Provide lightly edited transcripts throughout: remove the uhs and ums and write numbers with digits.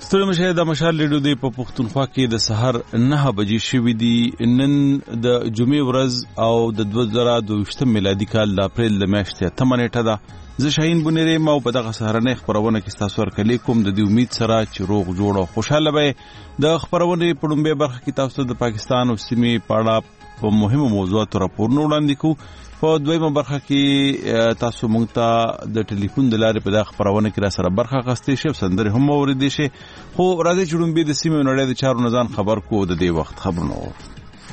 ستړي مشه د مشال ریډیو دی په پښتونخوا کې د سحر 9 بجې شوې دي. نن د جمعې ورځ او د 2022 میلادي کال د اپریل د میاشتې 8 نیټه ده. زه شاهین بونیری ما په دغه سهارنۍ خبرونه کې تاسو ورکړې کوم د دې امید سره چې روغ جوړ او خوشاله به د خبرونه په لومبه برخه کې تاسو د پاکستان او سیمې په اړه په مهمو موضوعاتو راپورونه وړاندې کوو. په دویمه برخه کې تاسو مونږ ته د ټلیفون د لارې په دغه خبرونه کې را سره برخه اخیستې شي، سندرې هم اوریدې شي. خو راځي چې لومبه د سیمې نړۍ د چارو نظام خبر کو د دې وخت خبرونه.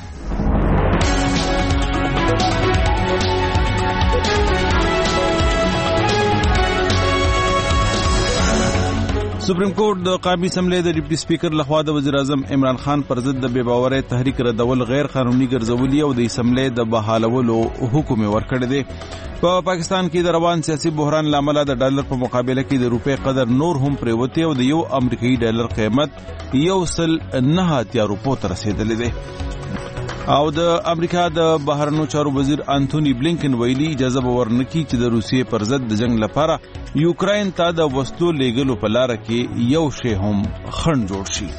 سپریم کورټ د قومي اسمبلی د ډیپټي سپیکر لخوا د وزیر اعظم عمران خان پر ضد د بې باورۍ تحریک ردول غیر قانوني ګرځولي او د اسمبلی د بحالولو حکم ورکړی دی. په پاکستان کې د روان سیاسي بحران لامل د ډالر په مقابله کې د روپۍ قدر نور هم پریوتی او د یو امریکایي ډالر قیمت 1.9 روپو ته رسیدلی دی. او د امریکا د بهرنیو چارو وزیر انټونی بلینکن ویلي اجازه ورنکړي چې د روسیې پر ضد د جنگ لپاره یوکراین ته د وسلو لیږلو په لار کې یو شی هم خنډ جوړ شي.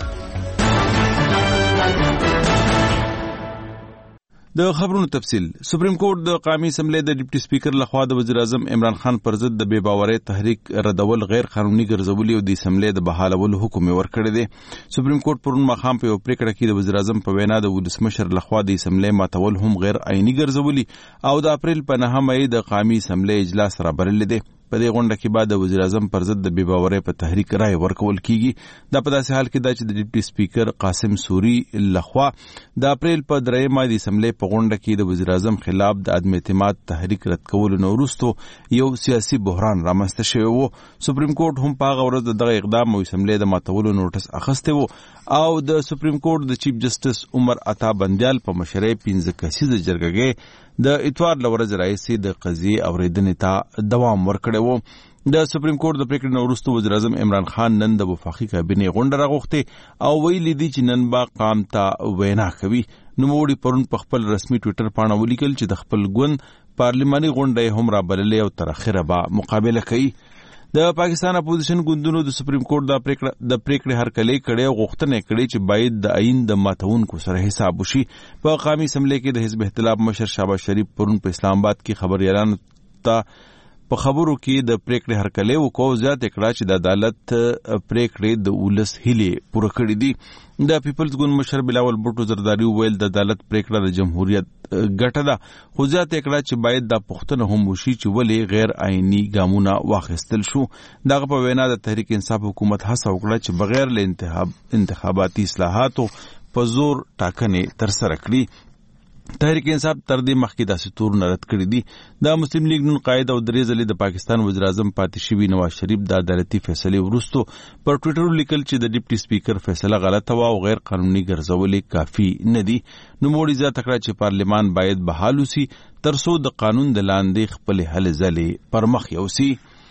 د خبرونو تفصیل. سپریم کورټ د قومي اسمبلی د ډیپټي سپیکر لخوا د وزیر اعظم عمران خان پر ضد د بې باورۍ تحریک ردول غیر قانوني ګرځولي او د اسمبلی د بحالولو حکم ورکړی دی. سپریم کورټ پرون ماښام په یو پریکړه کې د وزیر اعظم په وینا د ولسمشر لخوا د اسمبلی ماتول هم غیر عیني ګرځولي او د اپریل په 9 مې د قومي اسمبلی اجلاس رابللی دی. په دې غونډه کې بعد د وزیر اعظم پر ضد د بې باورۍ په تحریک رائے ورکول کیږي. دا په داسې حال کې ده چې د ډیپټي سپیکر قاسم سوري لخوا د اپریل په 3 مې د اسمبلی په غونډه کې د وزیر اعظم خلاف د عدم اعتماد تحریک رد کولو نه وروسته یو سیاسي بحران رامنځته شوی و. سپریم کورټ هم په هغه ورځ دغه اقدام او اسمبلی د ماتولو نوټس اخیستی و او د سپریم کورټ د چیف جسټس عمر عطا بندیال په مشرۍ 15 کسیزه جرګه د اتوار لورځ راځي د قضیې اوریدنې ته دوام ورکړی و. د سپریم کورټ د پریکړې وروسته وزیر اعظم عمران خان نن د وفاقي کابینې غونډه راغوښتې او ویلي دي چې نن با قام ته وینا کوي. نوموړي پرون په خپل رسمي ټویټر پاڼه ولیکل چې د خپل ګوند پارلماني غونډه هم رابللې او تر اخره به مقابله کوي. د پاکستان اپوزیشن ګوندونو د سپریم کورټ د پریکړې هرکلی کړي او غوښتنه کړي چې باید د آئین د ماتونکو سره حساب وشي. په قومي اسمبلی کې د حزب اختلاف مشر شهباز شریف پرون په اسلام آباد کې خبريالانو ته په خبرو کې د پریکړې هرکلی وکړ، زیات کړه چې د عدالت پریکړې د ولس هیلې پوره کړې دي. د پیپلز ګوند مشر بلاول بوټو زرداری ویل د عدالت پریکړه د جمهوریت ګټه ده، خو زیات کړه چې باید د پښتنه هم وشي چې ولې غیر آئینی ګامونه واخیستل شو. دغه په وینا د تحریک انصاف حکومت هڅه وکړه چې بغیر له انتخاباتي اصلاحاتو په زور ټاکنې ترسره کړي. تحریک انصاف تر دې مخکې داسې تورونه رد کړي دي. د مسلم لیگ نون قائد او درې ځلې د پاکستان وزیر اعظم پاتې شوي نواز شریف د عدالتي فیصلې وروسته پر ټویټر لیکل چې د ډیپټي سپیکر فیصله غلطه و او غیر قانوني ګرځولې کافي نه دي. نوموړي زیاته کړه چې پارلمان باید بحال وسي ترڅو د قانون د لاندې خپل هلې ځلې پر مخ یوسي.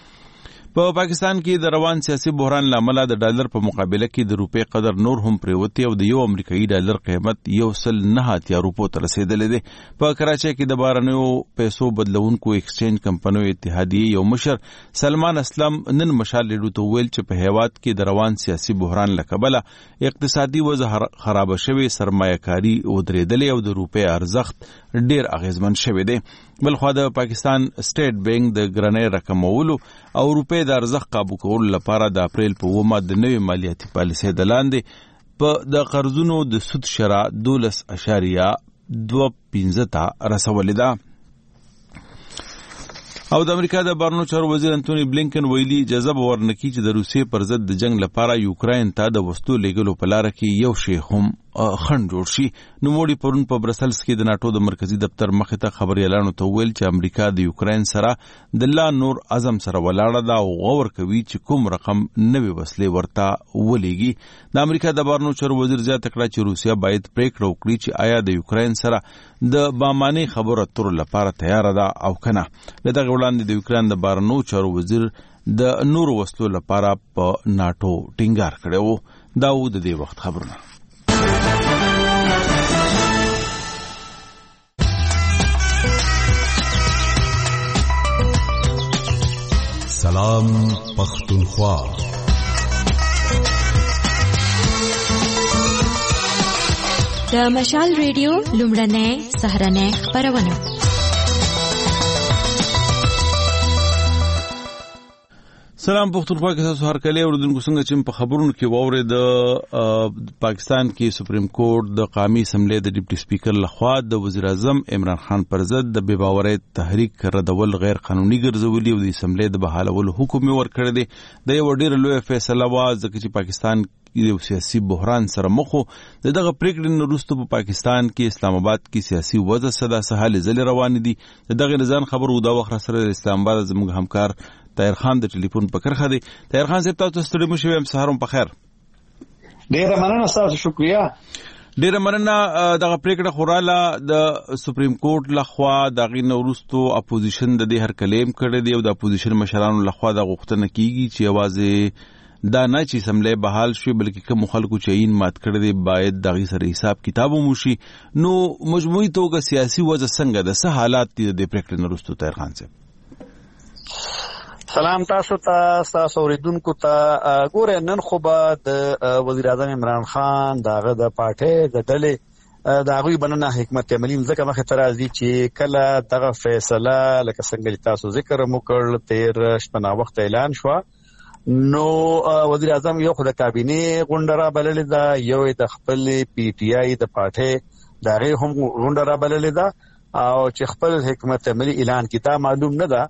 په پاکستان کې د روان سیاسي بحران لامل د ډالر په مقابله کې د روپۍ قدر نور هم پریوتی او د یو امریکایي ډالر قیمت 1.9 روپو ته رسیدلی دی. په کراچۍ کې د بهرنیو پیسو بدلونکو ایکسچینج کمپنیو اتحادیې یو مشر سلمان اسلم نن مشال ریډیو ته ویل چې په هیواد کې د روان سیاسي بحران له کبله اقتصادي وضع خراب شوی، سرمایه‌کاري ودرېدلې او د روپۍ ارزښت ډیر اغیزمن شوی دی. بلخوا د پاکستان سټیټ بانک د ګرانۍ رقمولو او روپۍ د ارزښت قابو کولو لپاره د اپریل په 9 د نوې مالیاتي پالیسۍ د لاندې په د قرضونو د سود شرح 12.25 ته رسولې ده. او د امریکا د بهرنیو چارو وزیر انټونی بلینکن ویلي اجازه ورنکړي چې د روسیې پر ضد د جنگ لپاره یوکراین ته د وسلو لیږلو په لار کې یو شی هم خنډ جوړ شي. نوموړي پرون په برسلز کې د ناټو د مرکزی دفتر مخې ته خبريالانو ته ویل چې امریکا د یوکراین سره د لا نور عزم سره ولاړه ده او غور کوي چې کوم رقم نوې وسلې ورته ولېږي. د امریکا د بهرنیو چارو وزیر زیاته کړه چې روسیا باید پریکړه وکړي چې آیا د یوکراین سره د باماني خبرو اترو لپاره تیار ده او کنه. له دغه وړاندې د یوکراین د بهرنیو چارو وزیر د نور وسلو لپاره په ناټو ټینګار کړی و. دا و د دې وخت خبرونه. سلام پختونخوا. د مشال ریډیو لومړنۍ سهارنۍ خپرونه. سلام پښتونخوا کې تاسو هر کله اوردونکو څنګه چې په خبرونو کې ووري د پاکستان کې سپریم کورټ د قومي اسمبلی د ډیپټي سپیکر لخوا د وزیر اعظم عمران خان پر ضد د بې باورۍ تحریک ردول غیر قانوني ګرځولي او د اسمبلی د بحالولو حکم ورکړی دی. د یو ډیر لوی فیصله وا ځکه چې پاکستان یو سیاسي بحران سره مخ وو. دغه پریکړې وروسته په پاکستان کې اسلام آباد کې سیاسي وضع سره سهال ځل روان دي. دغه نظام خبرو دا وخت سره اسلام آباد زموږ همکار طاهر خان د ټلیفون په کرخه دی. طاهر خان صاحب تاسو ستړي مو شوم، سهارم په خیر. ډیره مننه تاسو، شکریا. ډیره مننه. دغه پریکړه خوراله د سپریم کورټ لخوا دغه نورستو اپوزیشن د دې هر کلیم کړی دی او د اپوزیشن مشرانو لخوا د غوښتنه کیږي چې आवाज دا نه چې سملې بحال شي بلکې کوم خلکو چې عین مات کړی دی باید دغه سره حساب کتاب وشي. نو مجموعي توګه سیاسي وضع څنګه د څه حالات دي د پریکړې نورستو؟ طاهر خان صاحب سلام تاسو ته، تاسو اوریدونکو ته. ګوره نن خو به د وزیر اعظم عمران خان دغه د پارټۍ د ډلې د هغوی بننه حکمت عملي ځکه مخې ته راځي چې کله دغه فیصله لکه څنګه تاسو ذکر مو کړ تیر شپه وخت اعلان شو، نو وزیر اعظم یو خو د کابینه غونډه را بللې ده، یو د خپل پی ټی آی د پارټۍ دغه هم غونډه را بللې ده او چې خپل حکمت عملی اعلان کی دا معلوم نه ده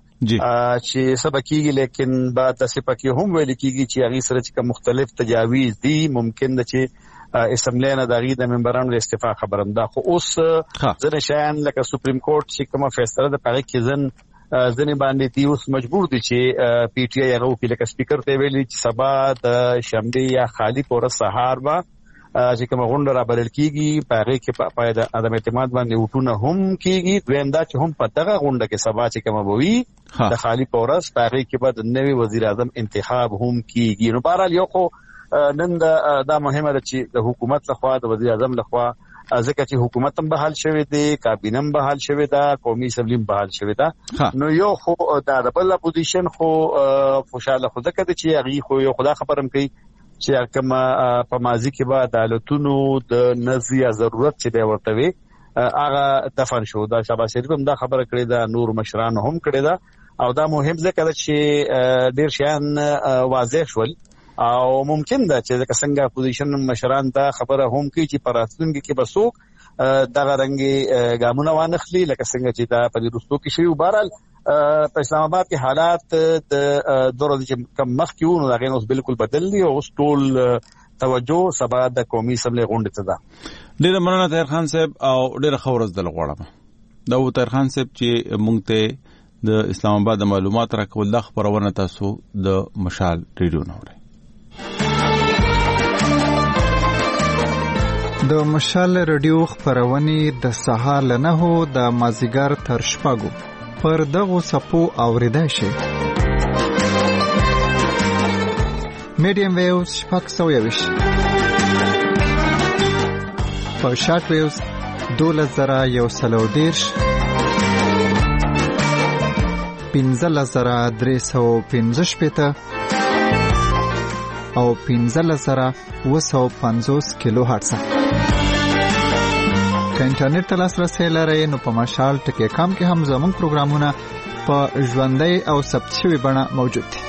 چې سبا کیږي، لیکن بعد د سپکه هم ویل کیږي چې هغه سره چې مختلف تجاویز دي ممکن ده چې اسمبلی نه دغه د ممبرانو د استعفا خبرنده. خو اوس ځنه شایان لکه سپریم کورټ چې کومه فیصله ده پاره کې ځنه باندې دی اوس مجبور دي چې پی ټی آی هغه کې لکه سپیکر ته ویلي چې سبا د شنبه یا خالی پور سهار با چې کوم غونډه را بلل کیږي پاره کې په عدم اعتماد باندې وټونه هم کیږي. دویم دا چې هم په دغه غونډه کې سبا چې کوم بوي د خالی پورس پاره کې بعد نوې وزیر اعظم انتخاب هم کیږي. نو بهرحال یو خو نن دا مهمه ده چې د حکومت لخوا د وزیر اعظم لخوا ځکه چې حکومت هم بحال شوی دی، کابینه هم بحال شوی ده، قومي اسمبلی هم بحال شوی ده. نو یو خو د بل اپوزیشن خو خوشاله خو ځکه چې هغه خو یو خدا خبرم کوي چې کومه په ماضی کې به عدالتونو د نزیه ضرورت چې دی ورته وي هغه دفن شو. دا شاباش شریف هم دا خبره کړې ده، نور مشران هم کړې ده او دا مهم ځکه چې ډیر شیان واضح شول او ممکن ده چې څنګه اپوزیشن مشران دا خبره هم کوي چې پراتلونکي کې بسوک دغه رنګي ګامونه وانخلي لکه څنګه چې دا په روسو کې شوی. بهرحال په اسلام آباد کې حالات د دورو چې کم مخ کې وونه دا غنوس بالکل بدل دي او ټول توجه سبا د قومي اسمبلی غونډه ته ده. ډیر مننه طاهر خان صاحب او ډیر خبرز د لغړم دا و طاهر خان صاحب چې مونږ ته د اسلام آباد معلومات راکول د خبرونه تاسو د مشال ریډیو نوري. د مشال ریډیو خبرونه د سهار نه هو د مازیګر تر شپږو پر دغه سپو اوریدای شي. میډیم ویوز شپږ سویوش په شارټ ویوز 2130 15315 او 15750 کیلو هرتز. که انټرنیټ ته لاسرسي لرئ نو په مشال ټکی کام کې هم زموږ پروګرامونه په ژوندۍ او ثبت شوی بڼه موجود دي.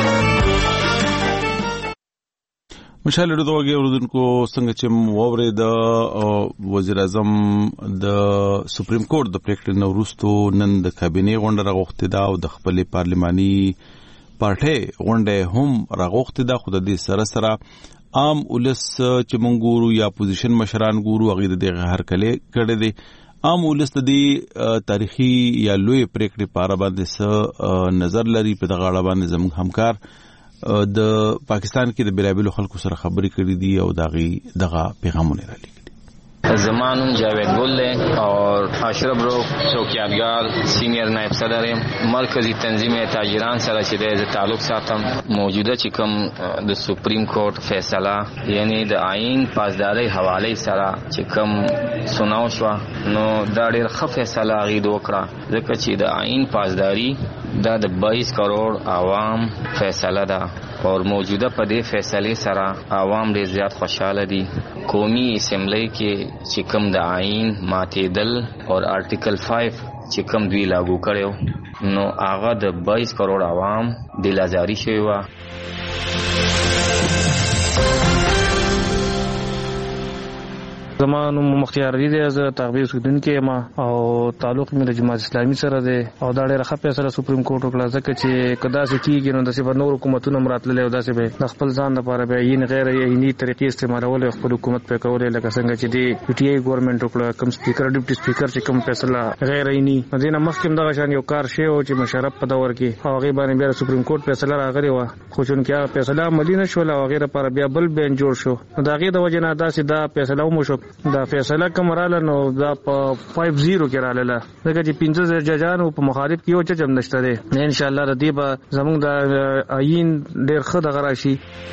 مشال ډېر دوه اوردونکو څنګه چې ووري د وزیر اعظم د سپریم کورټ د پریکړې نورستو نن د کابینه غونډه راغوښتې ده او د خپل پارلماني پارټۍ غونډه هم راغوښتې ده. خو د دې سره عام ولس چې مونږ ګورو یا اپوزیشن مشران ګورو هغه د هر کله کړي دي. عام ولس د دې تاریخي یا لوی پریکړې په اړه باندې نظر لري. په دغه اړه باندې زموږ همکار د پاکستان کې د بلابل خلکو سره خبرې کړې دي او دغه پیغامونه را لګي. زمانم جاوید گل اور اشرف رو چوکیادگار سینئر نائب صدر مرکزی تنظیم تاجران سره چې د تعلق ساتم موجوده چې کوم د سپریم کورټ فیصله یعنی د آئین پاسداري حواله سره چې کوم سناو شو نو دا ډېر ښه فیصله غي وکړه ځکه چې د آئین پاسداري دا د 22 کروڑ عوام فیصله ده اور موجوده په دې فیصله سره عوام ډېر زیات خوشاله دي. قومي اسمبلی کې چې کوم د آئین ماتېدل او آرټیکل 5 چې کوم دوی لاګو کړو نو هغه د 22 کروڑ عوام دلازاری شوی و. زمانو مختیار علی دی از تغذیه سودونکو ما او تعلق مې د جماعت اسلامي سره دی او دا ډېر ښه فیصله سپریم کورټ وکړه ځکه چې کدا سې کیږي نو د سیمه نور حکومتونو مراتله او داسې به د خپل ځان لپاره به یې غیر عیني طریقې استعمالول او خپل حکومت په کول لکه څنګه چې دی پی ټی آی ګورنمنت وکړه کوم سپیکر ډیپټي سپیکر چې کوم فیصله غیر عیني دینه مخکې دغه شان یو کار شی او چې مشرف په دور کې هغه باندې بیا سپریم کورټ فیصله راغلی و خو چې هغه فیصله عملی نشول او غیر لپاره بیا بل بین جوړ شو دا غي د وجه نه داسې دا فیصله مو شو دا فیصله کومراله نو دا په 5-0 کې رااله دغه چې 15 ججانو په مخالف کې او چې جمع نشته دي ان شاء الله ردی به زموږ د آئین ډېر ښه دغه راشي.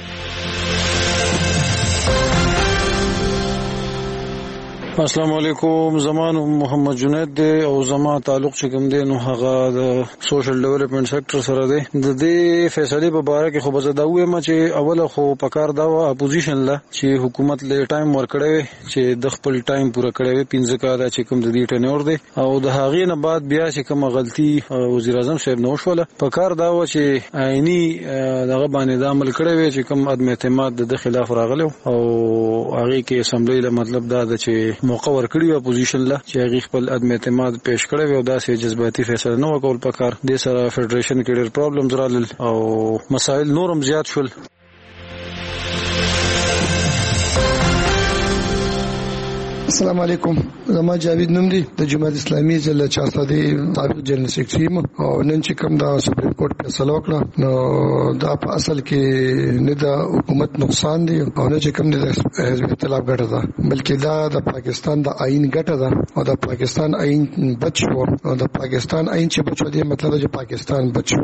السلام علیکم. زمان محمد جنید دی او زما تعلق چې کوم دی نو هغه د سوشل ډیولپمنٹ سېکټر سره دی. د دې فیصله په اړه کې خو به زه دا وایم چې اوله خو پکار دا و اپوزیشن لا چې حکومت له ټایم ورکړي چې د خپل ټایم پوره کړي 15 کاله چې کوم د دې ټنور دی او د هغې نه بعد بیا چې کوم غلطي وزیر اعظم صاحب نو شوله پکار دا و چې عیني دغه باندې د عمل کړي چې کوم عدم اعتماد د خلاف راغلو او هغه کې اسمبلی له مطلب دا د چې موقع ورکړي اپوزیشن لا چې هغه خپل عدم اعتماد پیش کړي او داسې جذباتي فیصله نه وکول پکار د سره فدریشن کې ډېر پرابلمز رالل او مسائل نورم زیات شول. السلام علیکم. زما جاوید نوم دی د جماعت اسلامي ضلع چارسدي سابق جنرال سیکرټری او نن چې کوم دا سپریم کورټ فیصله وکړه نو دا په اصل کې نه د حکومت نقصان دی او نه چې کوم د حزب اختلاف ګټه ده بلکې دا د پاکستان د آئین ګټه ده او د پاکستان آئین بچو او د پاکستان آئین چې بچو دی مطلب چې پاکستان بچو.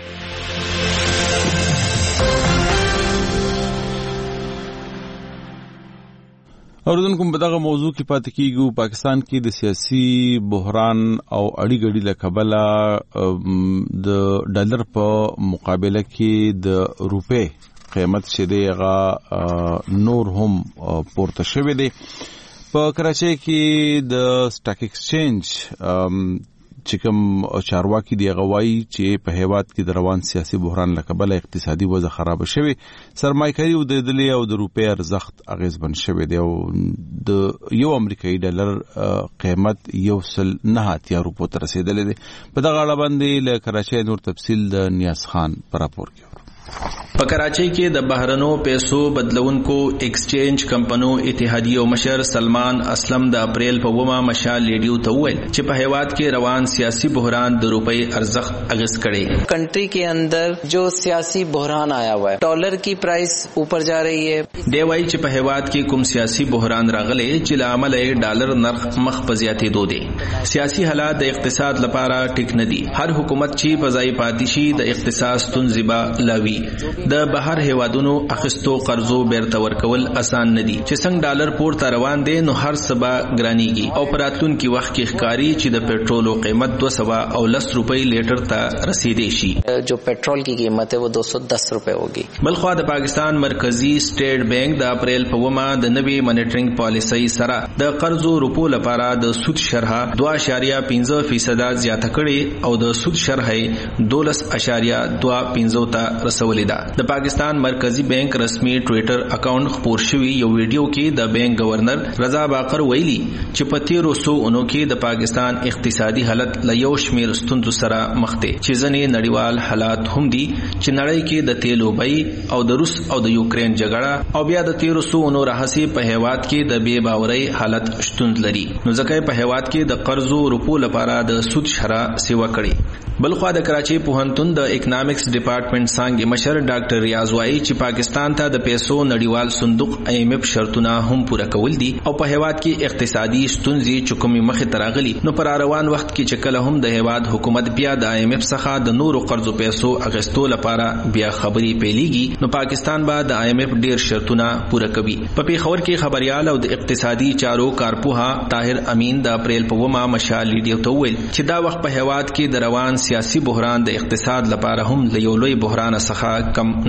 اوردونکو په دغه موضوع کې پاتې کیږو. پاکستان کې د سیاسي بحران او اړی ګړی له کبله د ډالر په مقابله کې د روپے قیمت چې دی هغه نور هم پورته شوی دی. په کراچۍ کې د سٹاک ایکسچینج چې کوم چارواکي دی غوايي چې په هیواد کې د روان سیاسي بحران له کبله اقتصادي وضع خراب شوی سرمایه‌کاري او د دلې او د روپے ارزښت اغیزمن شوی دی او د یو امریکایي ډالر قیمت 1.9 روپو ته رسیدلی دی. په دغه اړه باندې له کراچۍ نور تفصیل د نیاز خان پر راپور کې. په کراچۍ کې د بهرنو پیسو بدلونکو ایکسچینج کمپنو اتحادیو مشر سلمان اسلم د اپریل په 9 مشال ریډیو ته وویل چې په هیواد کې روان سیاسي بحران د روپے ارزښت اغیز کړي. کنٹری کے اندر جو سیاسی بحران آیا ہوا ہے ڈالر کی پرائس اوپر جا رہی ہے. دی وايي چې په هیواد کې کوم سیاسي بحران راغلی چې له امله ډالر نرخ مخ په زیاتېدو دی. سیاسي حالات د اقتصاد لپاره ټیک نه دي. هر حکومت چې په ځای پاتې شي د اقتصاد ستونزې به لاوي. د بهر هیوادونو اخستو قرضو بیرته ورکول اسان نه دي چې څنګه ډالر پورته روان دي نو هر سبا ګرانیږي او پراتون کې وخت کې ښکاری چې د پېټرولو قیمت 210 روپے لیټر ته رسیدي شي. جو پېټرول کی قیمت ہے وہ 210 روپے ہوگی. بلخوا د پاکستان مرکزی سٹیټ بانک د اپریل په 9 د نوي منیټرینګ پالیسي سره د قرضو روپو لپاره د سود شرح 2.5% زیاته کړي او د سود شرح 12.25 ته رسولې ده. د پاکستان مرکزی بانک رسمي ټوئیټر اکاؤنٹ خپور شوی یو ویډیو کې د بانک گورنر رضا باقر ویلي چې په 1300 کې د پاکستان اقتصادي حالت له یو شمیر ستونزو سره مخ دي چې ځنې نړیوال حالات هم دي چې نړۍ کې د تیلو بیې او د روس او د یوکرين جګړه او بیا د 1300 راهسي په هیواد کې د بے باورۍ حالت شتون لري نو ځکه په هیواد کې د قرضو روپو لپاره د سود شرح سیوا کړي. بلخوا د کراچۍ پوهنتون د اکونامکس ډپارټمنټ څنګه مشر ډاکټر ریاض وايي چې پاکستان ته د پیسو نړیوال صندوق IMF شرطونه هم پوره کول دي او په هیواد کې اقتصادي ستونزې چکمې مخې تراغلي نو پر روان وخت کې چې کله هم د هیواد حکومت بیا د IMF څخه د نورو قرضو پیسو اغستو لپاره بیا خبري پیليږي نو پاکستان به د IMF ډیر شرطونه پوره کوي. په پیښور کې خبريال او د اقتصادي چارو کارپوها طاهر امین د اپریل په 9 مشال ریډیو ته ویل چې دا وخت په هیواد کې د روان سیاسي بحران د اقتصاد لپاره هم له یو لوی بحران څخه کم نه دی.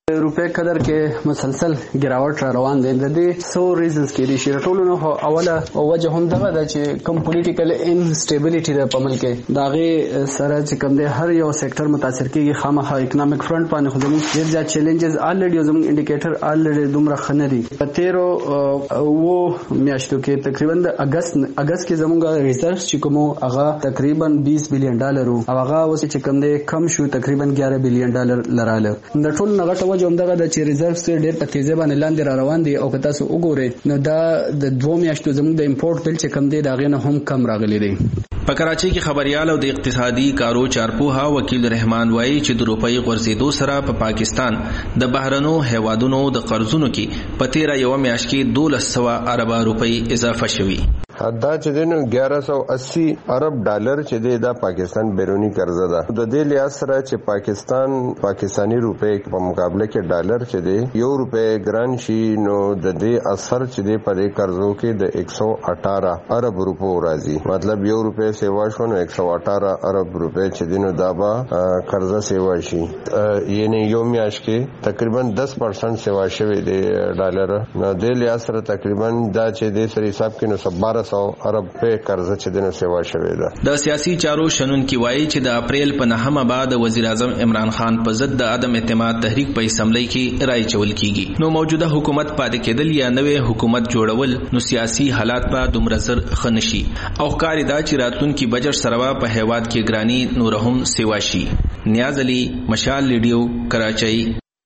روپے قدر کې مسلسل ګراوټ را روان دی. د دې سو ریزنز کې دي چې ټولو نو اوله وجه هم دغه د چې کوم پولیټیکل انسټیبিলিټي د په ملک کې داغه سره چې کوم دی هر یو سېکټر متاثر کیږي. خامخا اکونومیک فرنٹ باندې خو زموږ ډېر زیات چیلنجز الریډي زموږ انډیکیټر الریډي دومره خنه دي. په 13 میاشتو کې تقریبا د اگست کې زموږ ریزرቭ چې کوم هغه تقریبا $20 بلین او هغه اوس چې کوم دی کم شو تقریبا $11 بلین لراله. د ټول نغټه وجه هم دغه د چې ریزرቭ سره ډېر په تیزه باندې لاندې را روان دي او که تاسو وګورئ نو دا د 2 میاشتو زموږ د امپورټ بل چې کم دی دا غي نه هم کم راغلي دي. په کراچۍ کې خبريال او د اقتصادي کارو چارپوها وکیل رحمان وایي چې د روپۍ غورځېدو سره په پاکستان د بهرنو هیوادونو د قرضونو کې په 13 میاشت کې 1200 ارب روپۍ اضافه شوي. دا چې دنو 1180 ارب ډالر چې دا پاکستان بیرونی قرضه ده. د دې لحاظ سره چې پاکستانی روپې په مقابله کې ډالر چې دی یو روپې ګران شي نو د دې اثر چې دی په قرضو کې د 118 ارب روپو راځي. مطلب یو روپې سیوا شو نو 118 ارب روپې چې دینو دا به قرضه سیوا شي. یعنی یو میاشت کې تقریبا 10% سیوا شوی دی ډالر. نو د لحاظ سره تقریبا دا چې د سر حساب کې نو 1200 ارب په قرضه چې دنه سیوا شوی ده. د سیاسي چارو شنن کی وایي چې د اپریل په 9 بعد وزیر اعظم عمران خان په ضد د عدم اعتماد تحریک په اسمبلی کې رائے چول کیږي. نو موجوده حکومت پاتې کېدل یا نوې حکومت جوړول نو سیاسي حالات په دومره زر خنشي او ښکاري دا چې راتلونکي بجټ سره په هیواد کې ګرانی نور هم سیوا شي. نیاز علي، مشال ریډیو، کراچۍ.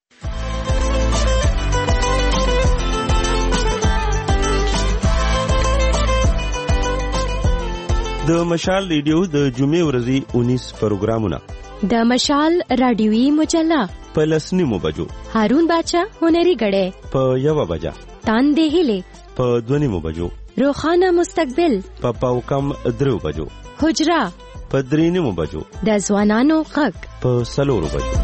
د مشال ریډیو د جمعې ورځې 19 پروګرامونه. د مشال رادیوي مجله په 9 بجو، هارون باچا هنري غړې په 1 بجا، تان دهله په 2 بجو، روخانه مستقبل په پاوکم 3 بجو، حجرا په 3 بجو، د ځوانانو غږ په 4 بجو.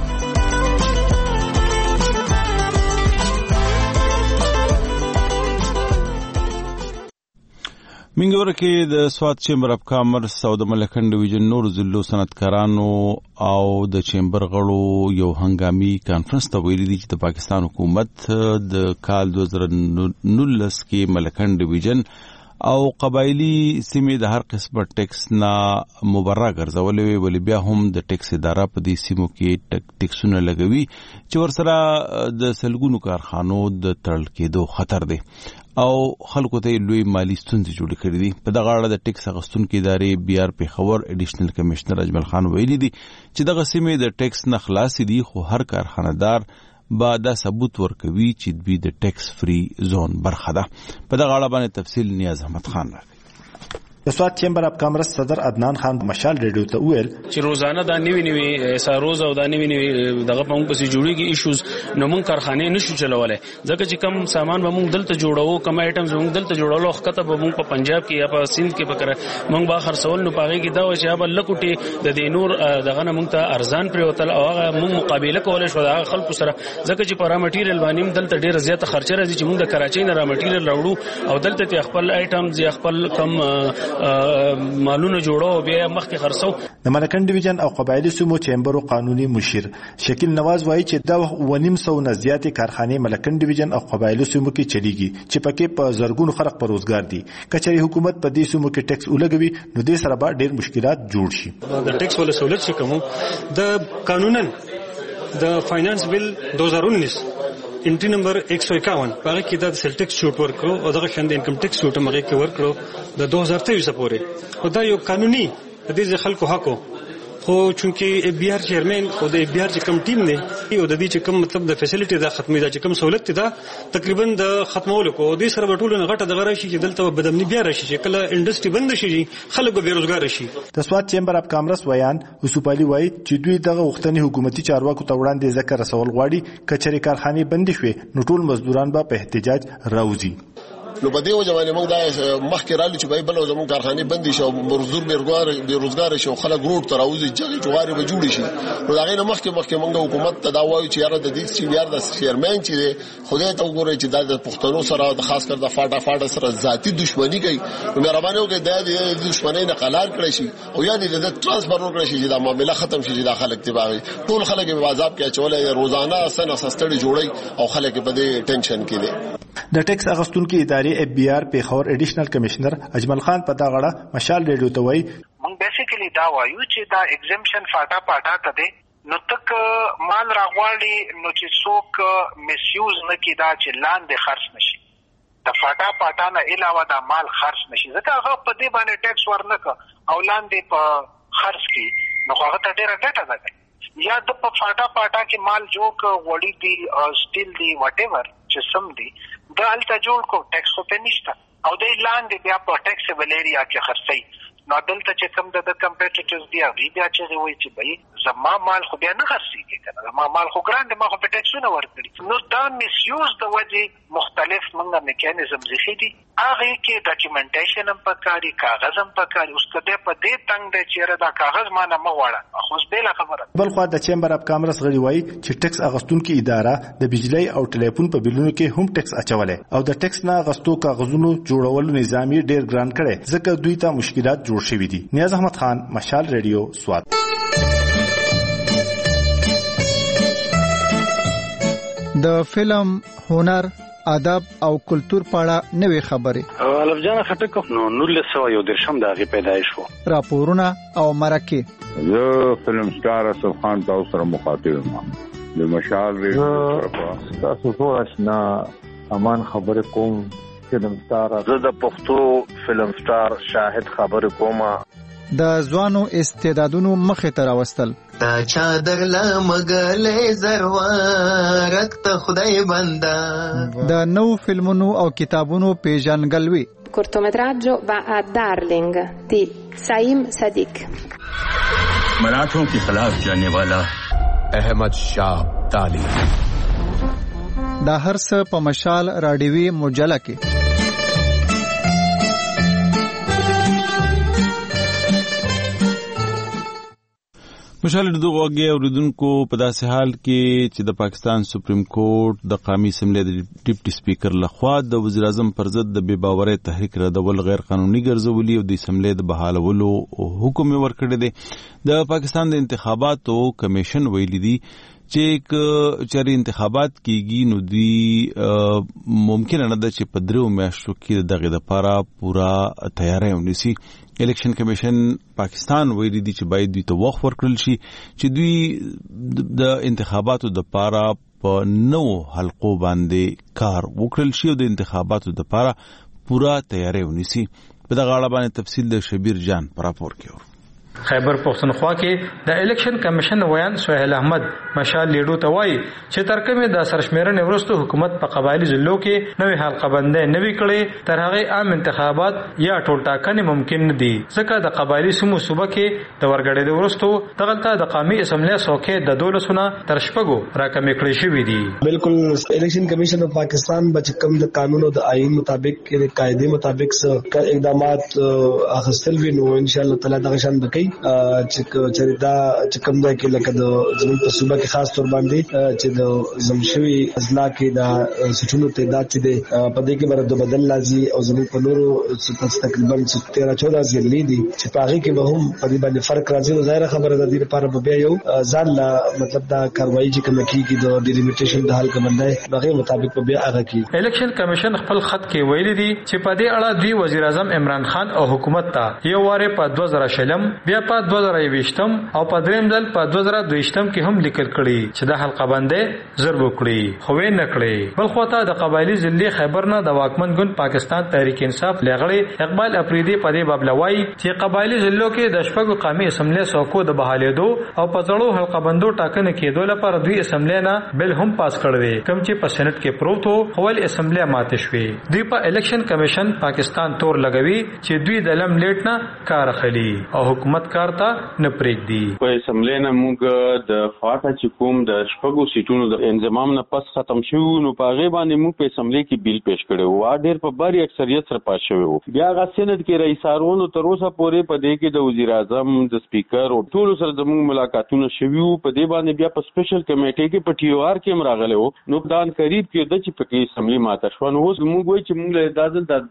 منګور کې د سوات چیمبر اف کامرس او د ملکن ډیویژن نور ضلعو صنعتکارانو او د چیمبر غړو یو هنګامي کانفرنس ته ویلي دي چې د پاکستان حکومت د کال 2019 کې ملکن ډیویژن او قبایلی سیمې د هر قسمه ټیکس نه مبرا ګرځولې ولی بیا هم د ټیکس اداره په دې سیمو کې ټیکسونه لګوي چې ورسره د سلګونو کارخانو د تړل کېدو خطر دی او خلکو ته لوی مالی ستونزې جوړې کړې دي. په دغه اړه د ټیکس اخیستونکو ادارې بي آر پیښور ایډیشنل کمشنر اجمل خان ویلي دي چې دغه سیمې د ټیکس نه خلاص دي خو هر کارخانه‌دار با دا ثبوت ورکوي چې دوی د ټیکس فری زون برخه ده. په دغه اړه باندې تفصیل نیاز احمد خان راکړي. د سوات چیمبر اف کامرس صدر عدنان خان مشال ریډیو ته ویل چې روزانه دا نیوي ساروز او دا نیوي دغه په موږ پسې جوړیږي ایشوز نو موږ کارخانه نشو چلولای ځکه چې کم سامان به موږ دلته جوړو کم آیټمز موږ دلته جوړولو خطه به موږ په پنجاب کې یا په سند کې پکره موږ با خرڅول نو پاږي کې دا چې اب لکوټي د دې نور دغه نه موږ ته ارزان پر وتل او هغه موږ مقابله کولای شو د خلکو سره ځکه چې پر را مټیریل باندې دلته ډیره زیاته خرچه راځي چې موږ د کراچۍ نه را مټیریل راوړو او دلته خپل آیټمز یا خپل کم مالونه جوړو بیا مخکې خرڅو. د ملکن ډیویژن او قبایلی سیمو چیمبر قانوني مشیر شکیل نواز وایي چې دا 900 نه زیاتې کارخانې ملکن ډیویژن او قبایلی سیمو کې چلیږي چې پکې په زرګونو خلک په روزګار دي. کچري حکومت په دې سیمو کې ټیکس ولګوي نو دې سره به ډېر مشکلات جوړ شي. د ټیکس ول سہولت چې کوم د قانونا د فاینانس بل 2019 انټری نمبر 151 هغه کې د سیل ټیکس شوټ ورکړو او دغه شند انکم ټیکس شوټ هغه کې ورکړو د 2023 پورې او دا یو قانوني د دې خلکو حق خو چونکه بي آر چیرمن او د بي آر چې کم ټیم دی او د دې چې کم مطلب د فیسیلیټي دا ختمي دا چې کم سہولت دا تقریبا د ختمولو کو د سره بټولو نه غټه دغه راشي چې دلته بدمنی بیا راشي چې کله انډستری بند شي خلک به بیروزګار شي. د سوات چیمبر اف کامرس ویان وسوپالي وایي چې دوی دغه وختنی حکومتي چارواکو ته وړاندې ذکر رسول غواړي کچري کارخانه بند شوي نو ټول مزدوران به په احتجاج راوځي. نو په دې وجه باندې موږ دا مخکې رالو چې بل زموږ کارخانه بندي شو مزدور بیروزګار شو خلک روډ تر اوځي چې جواري به جوړ شي نو دا غي مخکې موږ حکومت ته دا وایو چې یاره د دې چې بیا د چیرمن چې خدای ته وګوري چې د پښتنو سره د خاص کر د فاټا سره ذاتی دښمنی کوي نو مهرباني وکړئ د دښمنۍ نه قلار کړئ شي او یا د ترانسفر وکړئ شي چې دا معاملې ختم شي چې د خلک تباغي ټول خلک په عذاب کې اچولې روزانه سن اسستړي جوړي او خلک په دې ټینشن کې دي. د ټیکس اغستونکو ادارې اف بي آر پیښور اډیشنل کمشنر اجمل خان په دا غړه مشال ریډیو ته وایي موږ بیسیکلی دا وایو چې دا ایگزمپشن فاټا ته دی نو تک مال راغواړي نو چې څوک میس یوز نه کړي دا چې لاندې خرڅ نشي د فاټا نه علاوه دا مال خرڅ نشي ځکه هغه په دې باندې ټیکس ورنکه او لاندې په خرڅ کې نو هغه ته ډیره ګټه ده یا د په فاټا کې مال جوړ وړي دي سټیل دي واټ ایور چې سم دي دا الته جوړ کو ټیکس په نشته او د لاندې بیا په ټیکسیبل ایریا کې خرڅي نو دلته چې کوم د کمپیټیټرز دی هغه بیا چې وایي چې بھائی زما مال خو بیا نه خرڅيږي کنه زما مال خو ګران دي ما خو په ټیکسونه ورکړي نو دا میس یوز د وجه مختلف منګه میکانیزم زخی دي هغه کې ډاکومنټیشن هم پکاري کاغذ هم پکاري اوس کده په دې تنگ د چیرې دا کاغذ ما نه مغواړه خو بل خبره بل خو د چیمبر اف کامرس غړي وایي چې ټیکس اغستونکو اداره د بجلی او ټلیفون په بلونو کې هم ټیکس اچولې او د ټیکس نه غستو کاغذونو جوړولو نظام ډیر ګران کړي ځکه دوی ته مشکلات جوړ شوي دي. نیاز احمد خان مشال ریډیو سوات. د فلم هنر ادب او کلچر پاړه نوې خبره الف جان خټک نو 1913 د هغه پیدایش وو راپورونه او مرکه زه فلم سٹار اسف خان تاسو سره مخاطب یم د مشال ریډیو تاسو ټول آشنا امان خبره کوم فلم سٹار زه د پښتو فلم سٹار شاهد خبره کوم د ځوانو استعدادونو مخه تر واستل تا چادر لمغلې زروارت ته خدای بندا د نو فلمونو او کتابونو پیژنګلوي cortometraggio va a Darling di Saim Sadiq मराठों के खिलाफ जाने वाला अहमद शाह ताली دا هر څه په مشال راډیوي مجله کې مشال دغه وګي اوریدونکو په داسې حال کې چې د پاکستان سپریم کورټ د قومي اسمبلی د ډیپټي سپیکر لخوا د وزیر اعظم پر ضد د بې باورۍ تحریک ردول غیر قانوني ګرځولي او د اسمبلی د بحالولو حکم ورکړی دی. د پاکستان د انتخاباتو کمیشن ویلي دی چې چېرې انتخابات کیږي نو دی ممکن نه ده چې په 3 میاشتو کې دغه لپاره پورا تیاری ونیسي. الیکشن کمیشن پاکستان ویلي دی چې باید دوی ته وخت ورکړل شي چې دوی د انتخاباتو د لپاره په نو حلقو باندې کار وکړل شي او د انتخاباتو د لپاره پورا تیاری ونیسي. په دغه اړه باندې تفصیل د شبیر جان پر راپور کې خیبر پختونخوا کې د الیکشن کمیشن ویان سہیل احمد مشال لیډو ته وایي چې ترکمه د سرشمیرنې وروسته حکومت په قبایلی ضلعو کې نوې حلقه بندۍ نوي کړي تر هغه عام انتخابات یا ټول ټاکنې ممکن نه دي ځکه د قبایلی سمو صوبه کې د ورګړې وروسته دغلته د قومي اسمبلی څوکۍ د 12 تر 6 راکمې کړې شوې دي. بالکل الیکشن کمیشن اف پاکستان به کوم د قانون او د آئین مطابق کې قاعده مطابق څه اقدامات اخیستل وي نو ان شاء الله تعالی دغه شان بکې چې دا چې کوم ځای کې لکه د زموږ په صوبه کې خاص تور باندې چې د زمشوي اضلاع کې دا سټونو تعداد چې په دې کې برابر بدل لازم او زموږ په نورو تقریبا 13-14 ضلع دي چې په هغه کې به هم په دې باندې فرق راځي. نو ظاهر خبره ده د لپاره به بیا یو ځان لا مطلب دا کاروایی چې کوم کېږي د ډیلیمیټیشن د حل کومندای هغه مطابق به بیا هغه کې الیکشن کمیشن خپل خط کې ویلي دي چې په دې اړه دوی وزیر اعظم عمران خان او حکومت ته یو واره په 2000 بیا په 2020 او په دریم ځل په 2022 کې هم لیکل کړي چې د حلقه بندۍ ضرب وکړي خو یې نه کړي. بل خواته د قبایلی ضلع خیبر نه د واکمن ګوند پاکستان تحریک انصاف لغړی اقبال افریدي په دې باب لوي چې قبایلی ضلعو کې د شپږو قومي اسمبلی څوکو د بحالېدو او په ځړو حلقه بندو ټاکنه کېدو لپاره دوی اسمبلی نه بل هم پاس کړی کوم چې په سېنات کې پروت وو خو ول اسمبلی ماته شوې. دوی په الیکشن کمیشن پاکستان تور لګوي چې دوی د لم لیټ نه کار اخلي او حکومت حکومت کار ته نه پرېږدي. په اسمبلی نه موږ د فاټا چې کوم د شپږو سیټونو د انضمام نه پس ختم شوی نو په هغې باندې موږ په اسمبلی کې بیل پیش کړی و. ډېر په باري اکثریت سره پاس شوی و. بیا هغه سینټ کې رئیس هارون تر اوسه پورې په دې کې د وزیر اعظم د سپیکر او ټولو سره زموږ ملاقاتونه شوي وو. په دې باندې بیا په سپیشل کمیټې کې په ټي او آر کې هم راغلی و. نو دان قریب کې د چې پکې اسمبلی ماته شوه. نو اوس موږ وایو چې موږ له دا ځل د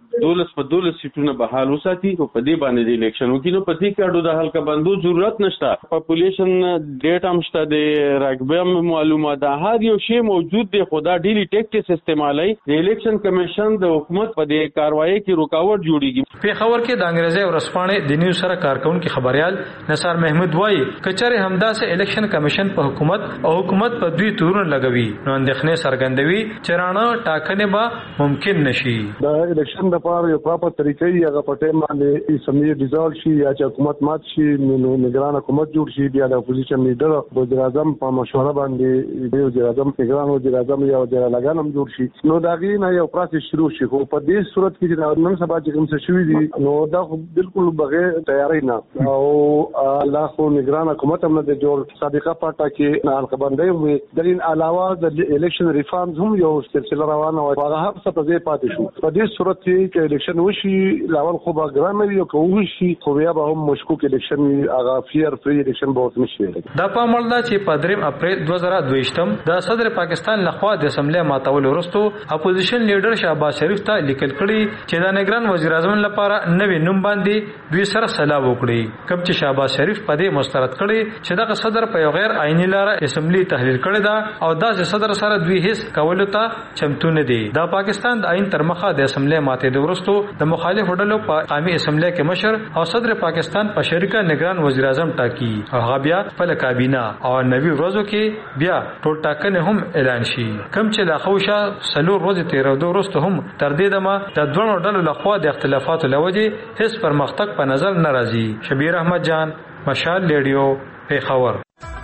12 سیټونه بحال وساتي او په دې باندې د الیکشن وکړو. په دې کې اډو د حلقه بندو ضرورت نشته. پاپولیشن ډیټا هم شته، د رقبه معلومات ده، هر یو شی موجود دی. خدا ډیلی ټیکټس استعمالي. د الیکشن کمیشن د حکومت په دې کاروایی کې رکاوټ جوړیږي. پیښور کې د انګریزي ورځپاڼې د نیوز سره کارکونکو خبريال نثار محمود وایي کچره همداسې الیکشن کمیشن په حکومت او حکومت په دوی تورونه لګوي نو اندېښنې څرګندوي چې رانه ټاکنې به ممکن نشي. د الیکشن لپاره یو پراپر طریقې هغه په ټیم باندې اسمبلی ډیزالو شي یا چې حکومت مات شي نو نگران حکومت جوړ شي. بیا د اپوزیشن لیډر وزیر اعظم په مشوره باندې د وزیر اعظم نگران وزیر اعظم یا وزیر اعلی هم جوړ شي. نو دا غي نه یو پروسس شروع شي. خو په دې صورت کې چې نن سبا چې کوم څه شوی دي نو دا بالکل بغیر تیاری نه او الله خو نگران حکومت هم نه جوړ. سابقه پټه کې نه خبرندې وي. د دې علاوه د الیکشن ریفارمز هم یو سلسله روانه و. هغه هر څه په ځای پاتې شو. په دې صورت کې چې الیکشن وشي لاول خو به ګران وي او کوم شي خو بیا به هم مشکوک الیکشن هغه فیر فری الیکشن به وته نشي. دا په عمل دا چې په 3 اپریل 2022 د صدر پاکستان لخوا د اسمبلی ماتول وروسته اپوزیشن لیډر شهباز شریف ته لیکل کړي چې د نگران وزیر اعظم لپاره نوې نوم باندې دوی سره سلا وکړي. کوم چې شهباز شریف په دې مسترد کړي چې دغه صدر په یو غیر آئینی لاره اسمبلی تحلیل کړي دا او دا صدر سره دوی هیڅ کولو ته چمتو نه دي. دا پاکستان د آئین تر مخه د اسمبلی ماتې وروسته د مخالف ډلو په قومي اسمبلی کې مشر او صدر پاکستان په شریکه نگران وزیر اعظم ټاکي او هغه بیا خپل کابینه او نوي ورځو کې بیا ټول ټاکنې هم اعلان شي. کوم چې لا خوشا سلور ورځې تیرېدو وروسته هم تر دې دمه د دوه ډلو لخوا د اختلافاتو لوجې هیڅ پرمختګ په نظر نه راځي. شبیر احمد جان، مشال ریډیو، پیښور.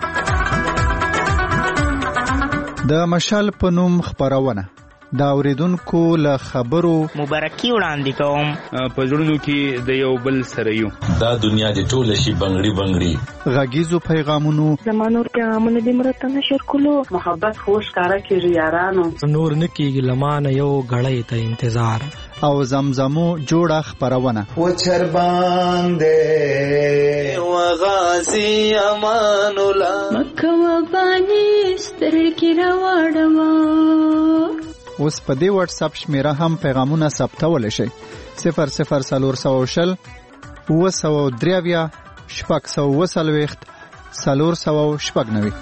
د مشال په نوم خبرونه دا اوریدونکو له خبرو مبارکي وړاندې کوم. په زړونو کې د یو بل سره یو. دا دنیا د ټول شي بنگړي بنگړي غږیزو پیغامونو زمانو پیغامونه د مرته نشر کولو محبت خوش کارا کې یارانو نور نکیږي لمانه یو غړې ته انتظار او زمزمو جوړه خبرونه و چرباندې و غازی امان الله مکه و بانی سترګې راوړم. اوس په دې واتس اپ شمیره هم پیغامونه ثبتول شي 00400 903 640 490.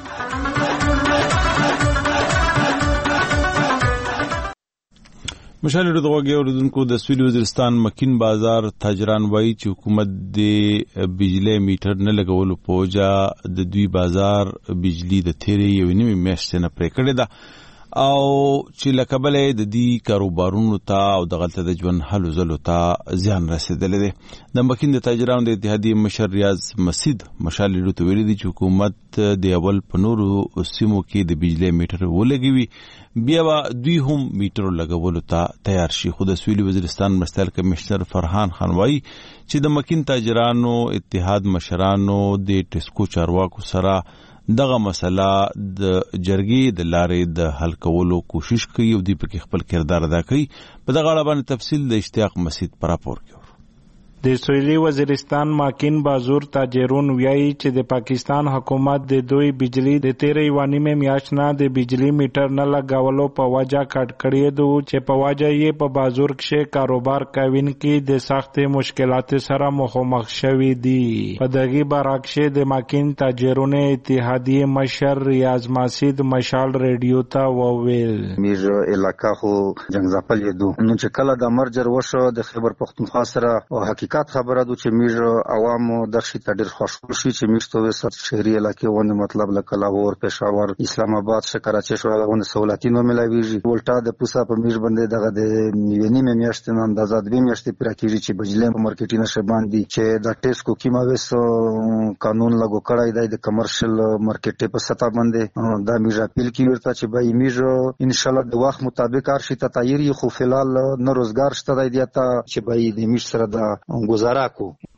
مشال ردوغي اوردونکو د سویل وزیرستان مکین بازار تاجران وایي چې حکومت د بجلی میټر نه لګولو په وجه د دوی بازار بجلی د تیرې یو نیمه میاشتې نه پرې کړې ده او چې لکبلې د دې کاروبارونو ته او د غلطه د ژوند حل زلو ته زیان رسیدلې ده. د مکین د تاجرانو د اتحادیې مشر ریاض مسید مشال ریډیو ته ویلي دي چې حکومت د اول په نورو سیمو کې د بجلی میټر ولګوي بیا به دوی هم میټر لګولو ته تیار شي. خو د سویل وزیرستان مرستیال کمشنر فرحان خان وایي چې د مکین تاجرانو اتحاد مشرانو د ټسکو چارواکو سره دغه مسله د جرګې د لارې د حل کولو کوشش کوي او دوی پکې خپل کردار ادا کوي. په دغه اړه باندې تفصیل د اشتیاق مسید پر راپور کې. د سویلي وزیرستان ماکین بازور تاجرون ویایي چې د پاکستان حکومت د دوی بجلی د 13 میاشت نه د بجلی میټر نه لګولو په وجه کټ کړی دو چې په وجه یې په بازور کې کاروبار کوین کې د سخت مشکلات سره مخامخ شوي دي. په دغه برعکس د ماکین تاجرون اتحادیې مشر ریاض مسید مشال ریډیو ته وویل میر علاقہ خو جنگ زاپل یدو نو چې کله د مرجر وشو د خیبر پختونخوا سره او حقیقت خبره ده چې میر عوامو د شي ته ډېر خوشحال شي چې میر ته وسط شهري علاقې ونه مطلب لکه لاهور پېښور اسلام آباد کراچي شو غوونه سہولتي نو ملاويږي ولټا د پوسا په میر باندې دغه د نیمه میاشتې نه اندازه د میاشتې پر کېږي چې بجلی په مارکیټ نشه باندې چې د ټیسکو کیما وسو قانون لاګو کړای د کمرشل مارکیټ په سطح باندې دا میر اپیل کی ورته چې به میر ان شاء الله د وخت مطابق هر شي ته تیاری خو فلال نه روزګار شته دی ته چې به د میر سره د گزاره کو.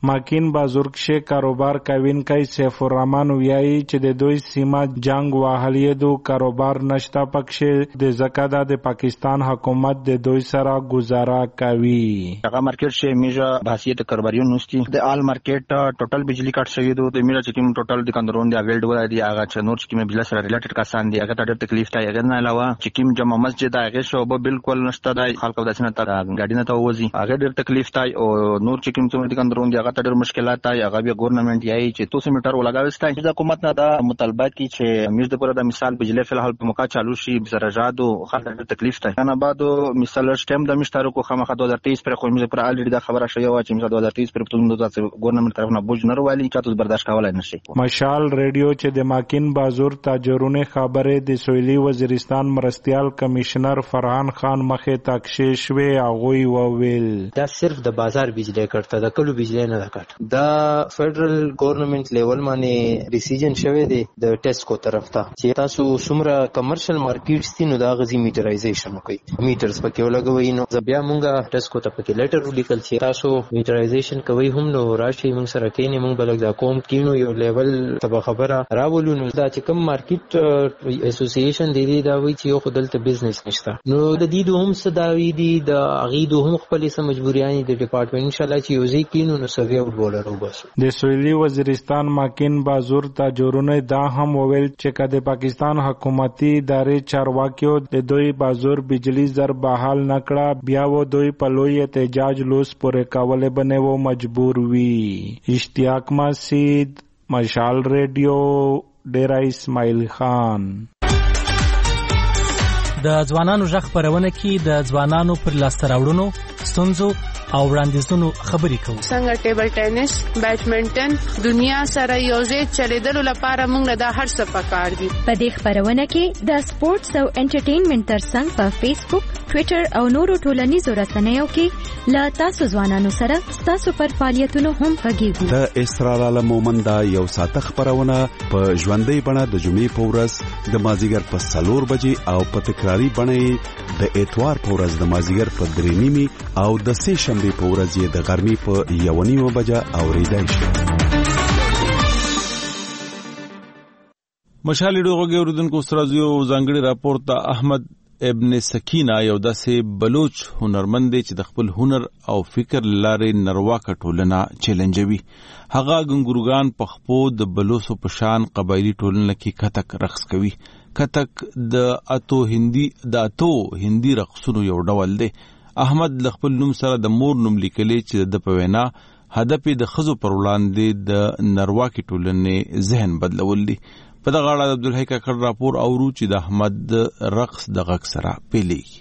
ماکین بازور کې کاروبار کوونکی سیف الرحمن ویایي چې د دوی سیمه جنگ واهلې دو کاروبار نشتا پکې د زکات د پاکستان حکومت د دوی سره گزاره کوي. هغه مارکیټ چې میجا بحثیت کاروباریو نوستي د آل مارکیټ ټوټل بجلی کټ شوی دو د میجا چې کوم ټوټل د کندرون دی اویل ډول دی هغه چې نور چې کوم بل سره ریلیټډ کسان دی هغه ته تکلیف تا هغه نه علاوه چې کوم جمع مسجد هغه شوبه بالکل نشته دی خلکو داسنه تا ګاډی نه ته وځي هغه ډېر تکلیف تا او نور چې کوم څومره کندرون دی هغه ته ډېر مشکلات تا هغه به ګورنمنت یای چې 200 میټر ولګاوسته چې حکومت نه دا مطالبات کی چې میز د پر د مثال بجلی فلحال په موقع چالو شي سرجادو خلک ډېر تکلیف تا کنه بعد مثال سٹیم د مشترکو خامخ 2023 پر خو میز پر الریډي دا خبره شوی و چې میز 2023 پر په ګورنمنت طرف نه بوج نه وروالي چې تاسو برداشت کولای نشي. مشال ریډیو چې د ماکین بازور تاجرونه خبره د سویلي وزیرستان مرستيال کمشنر فرحان خان مخه تاکشې شوی اغوی وویل دا صرف د بازار بجلی کټه د کلو بجلی نه کټ دا فدرل گورنمنت لیول باندې ډیسیژن شوی دی د ټیسکو طرف ته چې تاسو څومره کمرشل مارکیټس دي نو دا غزي میټرایزیشن کوي میټرز پکې ولګوي نو بیا مونږه ټیسکو ته پکې لیټر ولیکل چې تاسو میټرایزیشن کوي هم نو راشي موږ سره کینې موږ بلګ دا کوم کینو یو لیول ته خبره راولو نو دا چې کوم مارکیټ اسوسییشن دی دا وی چې یو خدلته بزنس نشته نو د دې دوه صداوی دي د اغیدو هم خپل سم مجبوریان دي ډپارټمنټ ان شاء الله چې یوزي کینو نو سوي او بولر وبس د سویلي وزیرستان ماکین بازور تاجرونه دا هم وویل چې کله پاکستان حکومتي ادارې چارواکیو د دوی بازور بجلی زر بحال نکړه بیا و دوی په لوی احتجاج لوس پورې کاوله بنه و مجبور وی. اشتیاق مسید مشال ریډیو ډیرا اسماعیل خان. د ځوانانو ژغ خبرونه کې د ځوانانو پر لاسته راوړنو ستونزو او وړاندیزونو خبرې کوو. څنګه ټیبل ټینس بیډمنټن دنیا سره یوځای چلیدلو لپاره موږ د هر څه پکار دي. په دې خبرونه کې د سپورتس او انټرټینمنټ ترڅنګ په فیسبوک ټوئیټر او نورو ټولنیزو رسنیو کې لا تاسو ځوانانو سره تاسو پر فعالیتونو هم غږیږو. د اسرار عالم مومند یو ساعت خبرونه په ژوندۍ بڼه د جمعې په ورځ د مازیګر په 4 بجې او په تکراری بڼه د اتوار په ورځ د مازیګر په 3:30 او د سه شنبه په ورځ یې د غرمې په 1:30 بجې اوریدای شي. مشال ډوغه اوردونکو استرازیو ځانګړي راپور ته احمد ابن سکینه یو داسې بلوچ هنرمند دی چې د خپل هنر او فکر لارې نرواکه ټولنه چیلنجوي. هغه ګنګروګان په خپو د بلوسو په شان قبایلی ټولنه کې کتک رقص کوي. کتک د اتو هندي رقصونو یو ډول دی. احمد خپل نوم سره د مور نوم لیکلی چې د پوینا هدف د خزو پر وړاندې د نرواکه ټولنې ذهن بدلول دي. په دغه اړه عبدالحی کاکړ راپور اورو چې د احمد رقص د غږ سره پیلېږي.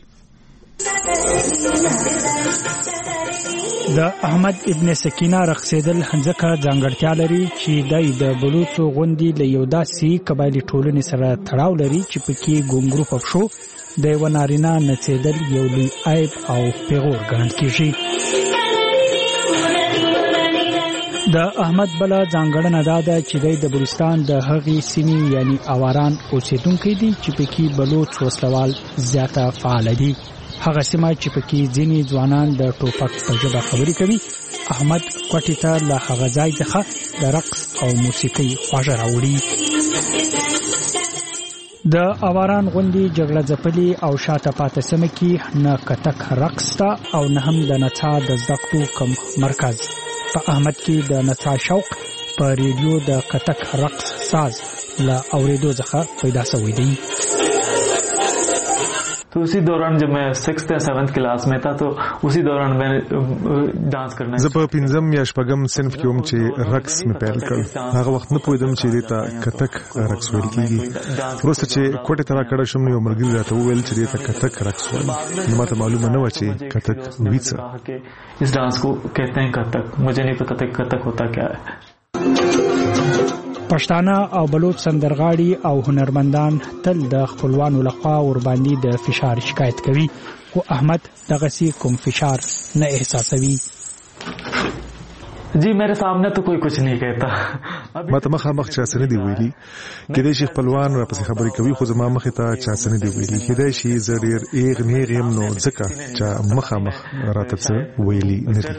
د احمد ابن سکینه رقصیدل ځکه ځانګړتیا لري چې د بلوچو غوندي له یو داسې قبایلي ټولنې سره تړاو لري چې پکې ګونګرو پښو د یو نارینه نڅېدل یو لوی عیب او پیغور ګڼل کېږي. د احمد بل ځانګړنه دا ده چې د بلوچستان د هغې سیمې یعنی اواران اوسیدونکي دي چې پکې بلوچ وسلوال زیاته فعال دي. هغه سیمه چې پکې ځینې ځوانان د ټوپک په ژبه خبرې کوي. احمد کوټې ته له هغه ځای څخه د رقص او موسیقۍ خواږه راوړي. د اواران غوندي جګړه ځپلي او شاته پاتې سیمه کې نه کتک رقص ته او نه هم د نڅا د زده کړو کوم مرکز. په احمد کې د نڅا شوق په ریډیو د کتک رقص ساز لا اوریدو څخه پیدا شوی دی. तो उसी दौरान जब मैं 6th या 7th क्लास में था तो उसी दौरान मैं डांस करना زه په 5م یا 6م صنف کې هم چې رقص مې پیل کړ. هغه وخت نه پوهیدم چې دې ته کتک رقص ویل کېږي. وروسته چې کوټې ته راکړه شوم نو یو ملګري راته وویل چې دې ته کتک رقص وایي. نو ماته معلومه نه و چې کتک وی څه. इस डांस को कहते हैं कथक. मुझे नहीं पता था कथक होता क्या है. پښتانه او بلوچ سندرغاړي او هنرمندان تل د خپلوانو لخوا ورباندې د فشار شکایت کوي خو احمد دغه سي کوم فشار نه احساسوي. जी मेरे सामने तो कोई कुछ नहीं कहता ما ته مخامخ چا څه نه دی ویلي کېدای شي خپلوان راپسې خبرې کوي خو زما مخې ته چا څه نه دی ویلي کېدای شي زه ډېر ایغ نیغ یم نو ځکه چې مخامخ راته څه ویلي نه دي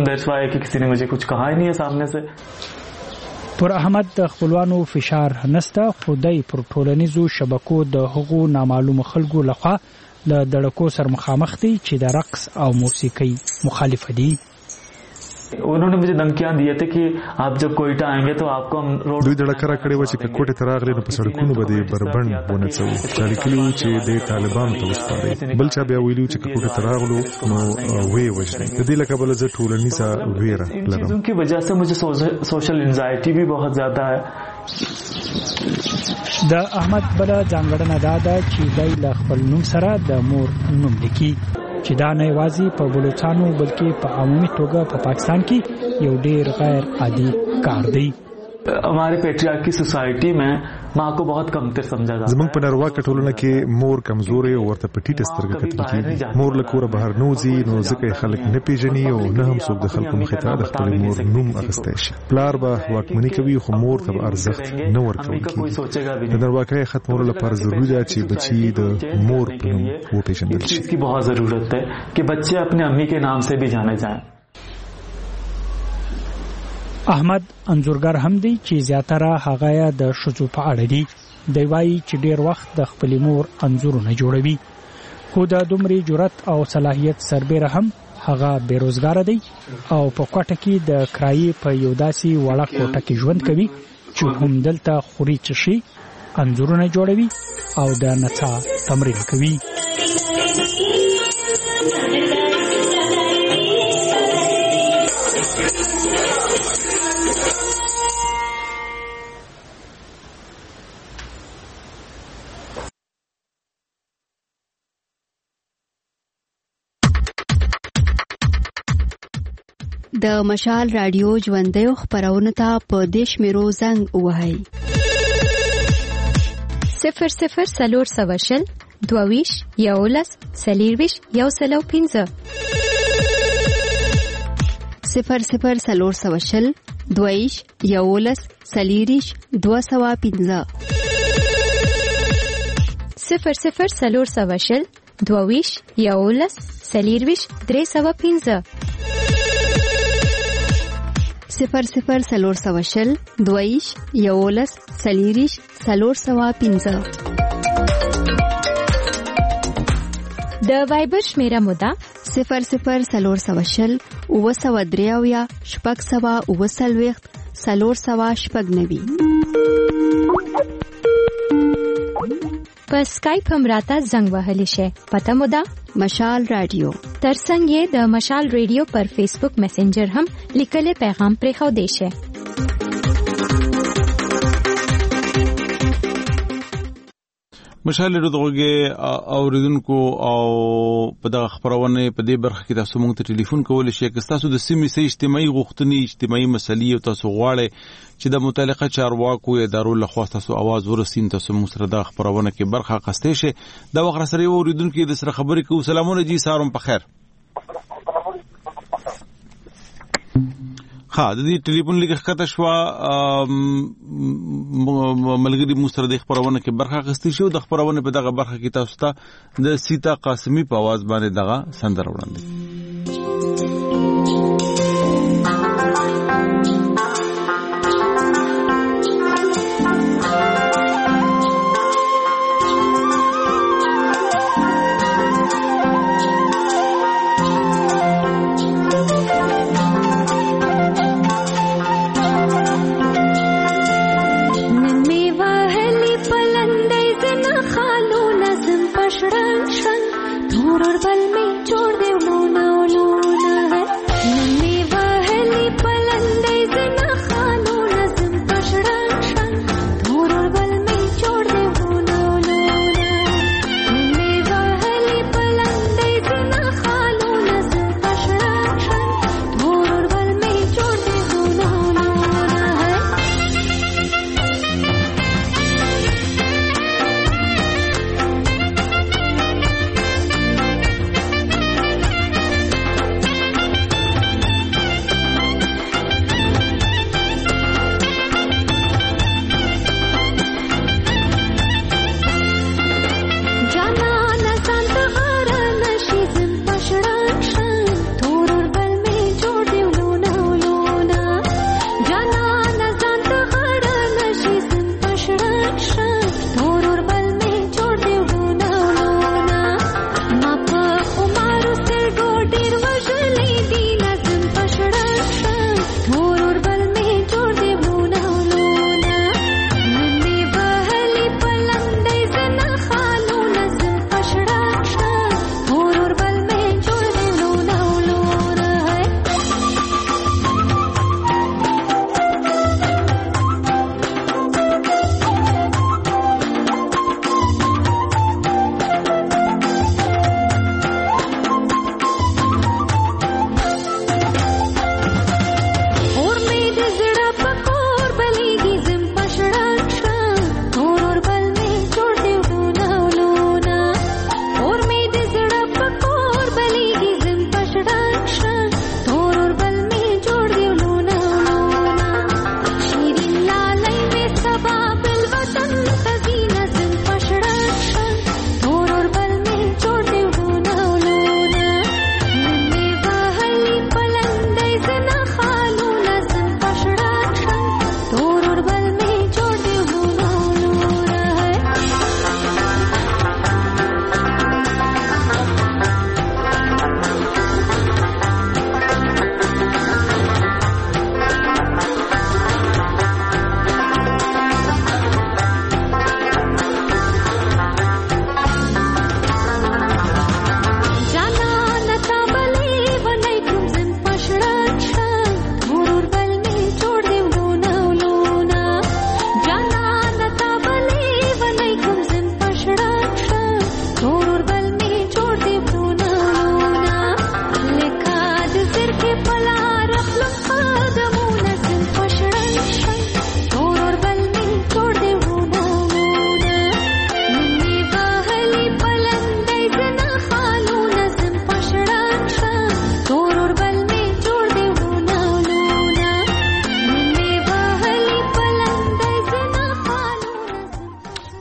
پر احمد د خپلوانو فشار نسته خدای پر ټولنیزو شبکو د هغو نامعلوم خلکو لخوا له دړکو سر مخامخ دي چې د رقص او موسیقي مخالف دي उन्होंने मुझे धमकियां दी थी कि आप जब कोयटा आएंगे तो आपको हम रोड دوی دړه کرا کړي و چې کوټه تراغلي نو په سړکونو باندې بربند ونه څو چاري کلیو چې د طالبانو ته وسپاري بل چا بیا ویلو چې کوټه تراغلو نو وې وژني د دې لکه بل ز ټولنیزه ویره لرم चीजों की वजह से मुझे सोशल एंजाइटी भी बहुत ज्यादा है د احمد بل ځانګړنه دا ده چې دای له خپل نوم سره د مور نوم لیکي چې دا نه یوازې په بلوچستان بلکې په عمومي توګه په پاکستان کې یو ډیر غیر عادي کار دی हमारे पेट्रियार्की सोसाइटी में माँ को बहुत कमतर समझा जाता है زمونږ په ناروا کټولونه کې مور کمزورې او ورته پټیټه سترګه کتل کېږي مور له کوره بهر نوځي نو ځکه خلک نه پیژني او نه هم څوک د خلکو مخې ته د خپل مور نوم اخیستی شي پلار به واکمني کوي خو مور ته ارزښت نه ورکوي د نارواکۍ ختمولو لپاره ضروري ده چې بچي د مور په نوم وپېژندل شي इसकी बहुत जरूरत है कि बच्चे अपने अम्मी के नाम से भी जाने जाएं احمد انځورګر هم دی چې زیاتره هغه د شذو په اړه دی دی وايي چې ډیر وخت د خپل مور انځورونه جوړوي خو د دومره جرأت او صلاحیت سربېره هم هغه بیروزګار دی او په کوټه کې د کرایې په یو داسي وړه کوټه کې ژوند کوي چې هم دلته خوري چشي انځورونه جوړوي او د نڅا تمرین کوي د مشال رادیو ژوندۍ خبرونه ته په دیش میرو زنګ وهاي 00 22 یولس سلیرویش یو سلو 15 00 22 یولس سلیریش 215 00 22 یولس سلیرویش 315 00 22 یولس سلیریش 315 د وایبر شمیره مودا 00 اوسودریاویا شپږ سوا اوسلويخت سلور سوا شپږ نوي په سکایپ هم راته زنګ وهلی شي پته مودا مشال رادیو ترڅنګ یې د مشال رادیو پر فیسبوک میسنجر هم لیکلي پیغام پرې خو دی شي مشال رادیوګه اوریدونکو او په دغه خبرونه په دې برخه کې تاسو موږ ته ټلیفون کولای شئ که تاسو د سیمې سي اجتماعي غوښتنې اجتماعي مسلې او تاسو غواړئ چې د متعلقه چارواکو یا ادارو له خوا تاسو आवाज ورسین تاسو موږ سره د خبرونه کې برخه اخیستئ شئ دا وخت سره یو اوریدونکو د سره خبرې کوو سلامونه جی سارم په خیر ها د دې ټلیفون لیک ښکته شو ملګری مو سره د خبرونه کې برخه اخیستئ شو د خبرونه په دغه برخه کې تاسو ته د سیتا قاسمی په आवाज باندې دغه سندره وړاندې Bal me chhod de una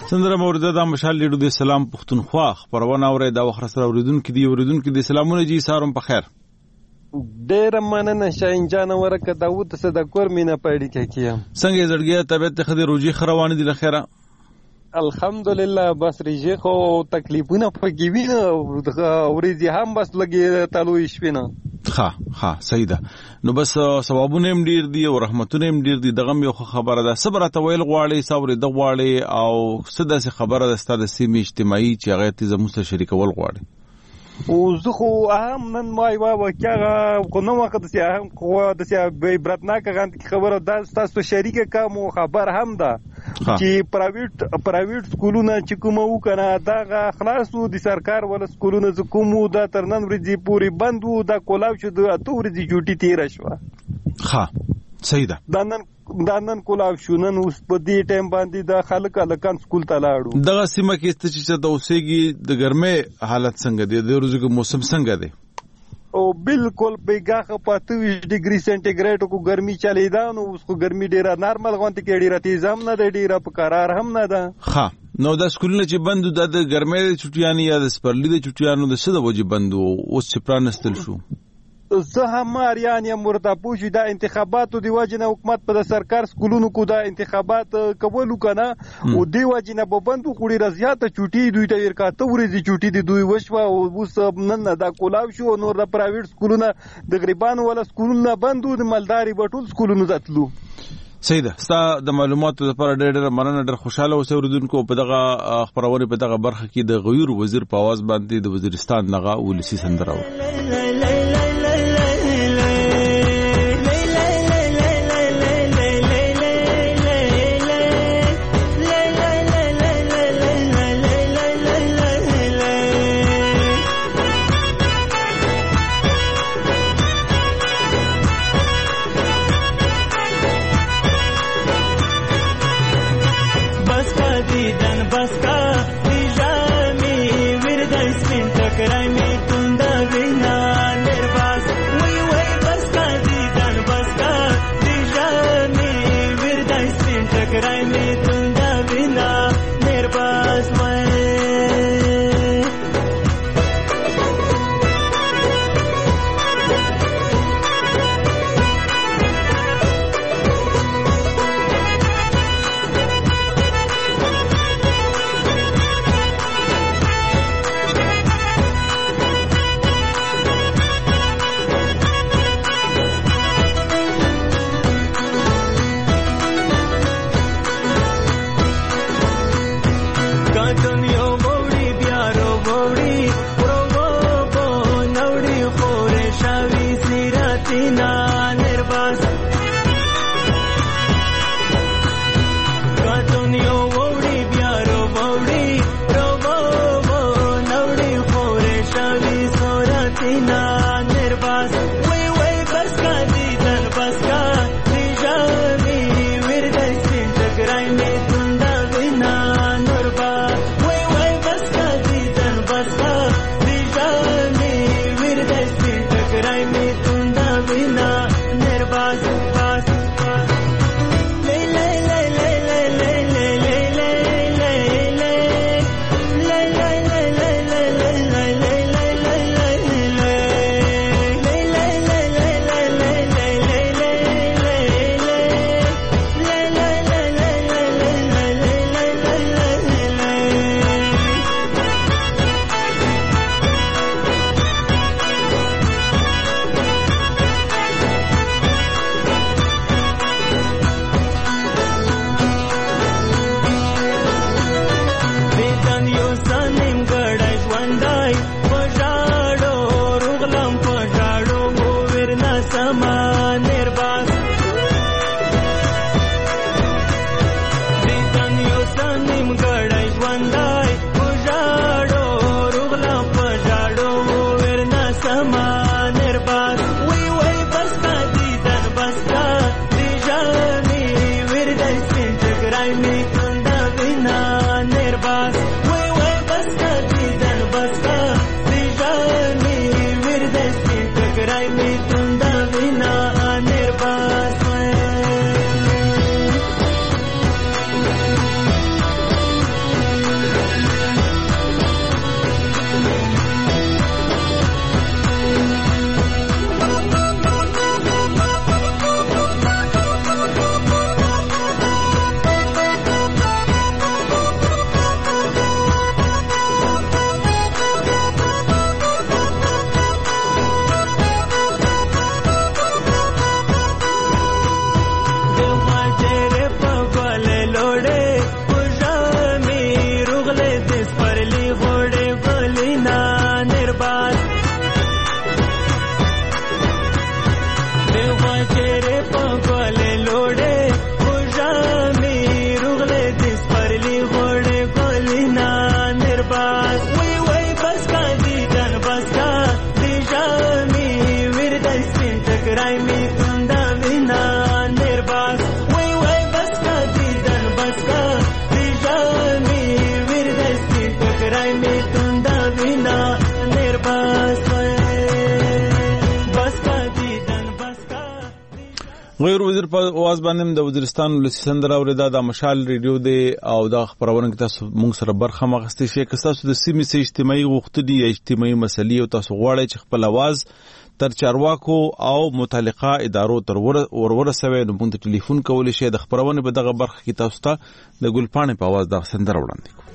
سندره مورده د مشال لیډو د سلام پښتونخوا خبرونه اوري دا وخت سره اوریدونکو دي سلامونه جی سارم په خیر ډېر مننه شاین جان ورکه داوود صدقور مینا پړی کیم څنګه زړګیا طبيعت خدي روجي خروان دي لخيره الحمدلله بس ریجه خو تکلیفونه پکې وینه ورېږي هم بس لګي تلو شپینه ها صحیح ده نو بس ثوابونه هم ډیر دي او رحمتونه هم ډیر دي دغه یو خبره ده صبر ته ویل غواړي صبر د غواړي او څه خبره ده ستاسو سیمه اجتماعي چې هغه ته زموږ سره شریکول غواړي او زه خو هم نن ما یو واقعا خو نو وخت چې هم خو د سی برتناک غند خبره ده تاسو شریک کوم خبر هم ده چې پرایویټ سکولونه چې کوم وکنه دا خلاصو د سرکار ول سکولونه ز کومو دا ترنن ورځي پوری بند وو دا کولاو شو د اته ورځي جوټي تیر شو ها صحیح ده دا نن کولاو شو نن اوس په دې ټیم باندې د خلک الکان سکول ته لاړو دغه سیمه کې چې د اوسېږي د ګرمه حالت څنګه دی د ورځې موسم څنګه دی او بالکل بیګه په 25 ډیګري سنټیګریډ کو ګرمي چلی دا نو اوس کو ګرمي ډیره نارمل غونټ کې ډیره تیز هم نه دی ډیره په قرار هم نه ده ها نو د سکولونه چې بند د ګرمۍ د چټیانو یا د سپرلی د چټیانو د څه د وجې بند اوس چې پرانستل شو زه هم اریان یم ورته پوښي دا انتخاباتو دی وجنه حکومت په سرکار سکولونو کو دا انتخابات کول کنه او دی وجنه به بندو خوري رضیات چوټي دوی ته ورکاته ورزي چوټي دی دوی وشو او اوس نن دا کولاو شو نور د پرایویټ سکولونه د غریبانو ولا سکولونه بندو د مالداري بټول سکولونو ځتلو صحیح ده ستا د معلوماتو لپاره ډېر مننه ډېر خوشاله اوسئ اوریدونکو په دغه خبرونه په دغه برخه کې د غیر وزیر په आवाज باندې د وزیرستان دغه ولسی سندره غیر وزیر په आवाज باندې د وزیرستان ولسی سندره اوریدا د مشال ریډیو دی او د خبرونه کې تاسو موږ سره برخه مغستې شي که تاسو د سیمې سه اجتماعي غوښتنې یا اجتماعي مسلې او تاسو غواړئ چې خپل आवाज تر چارواکو او متعلقه ادارو تر ورسوي نو موږ ټلیفون کولی شئ د خبرونه په دغه برخه کې تاسو ته د ګلپاڼې په आवाज د سندره وړاندې کوو.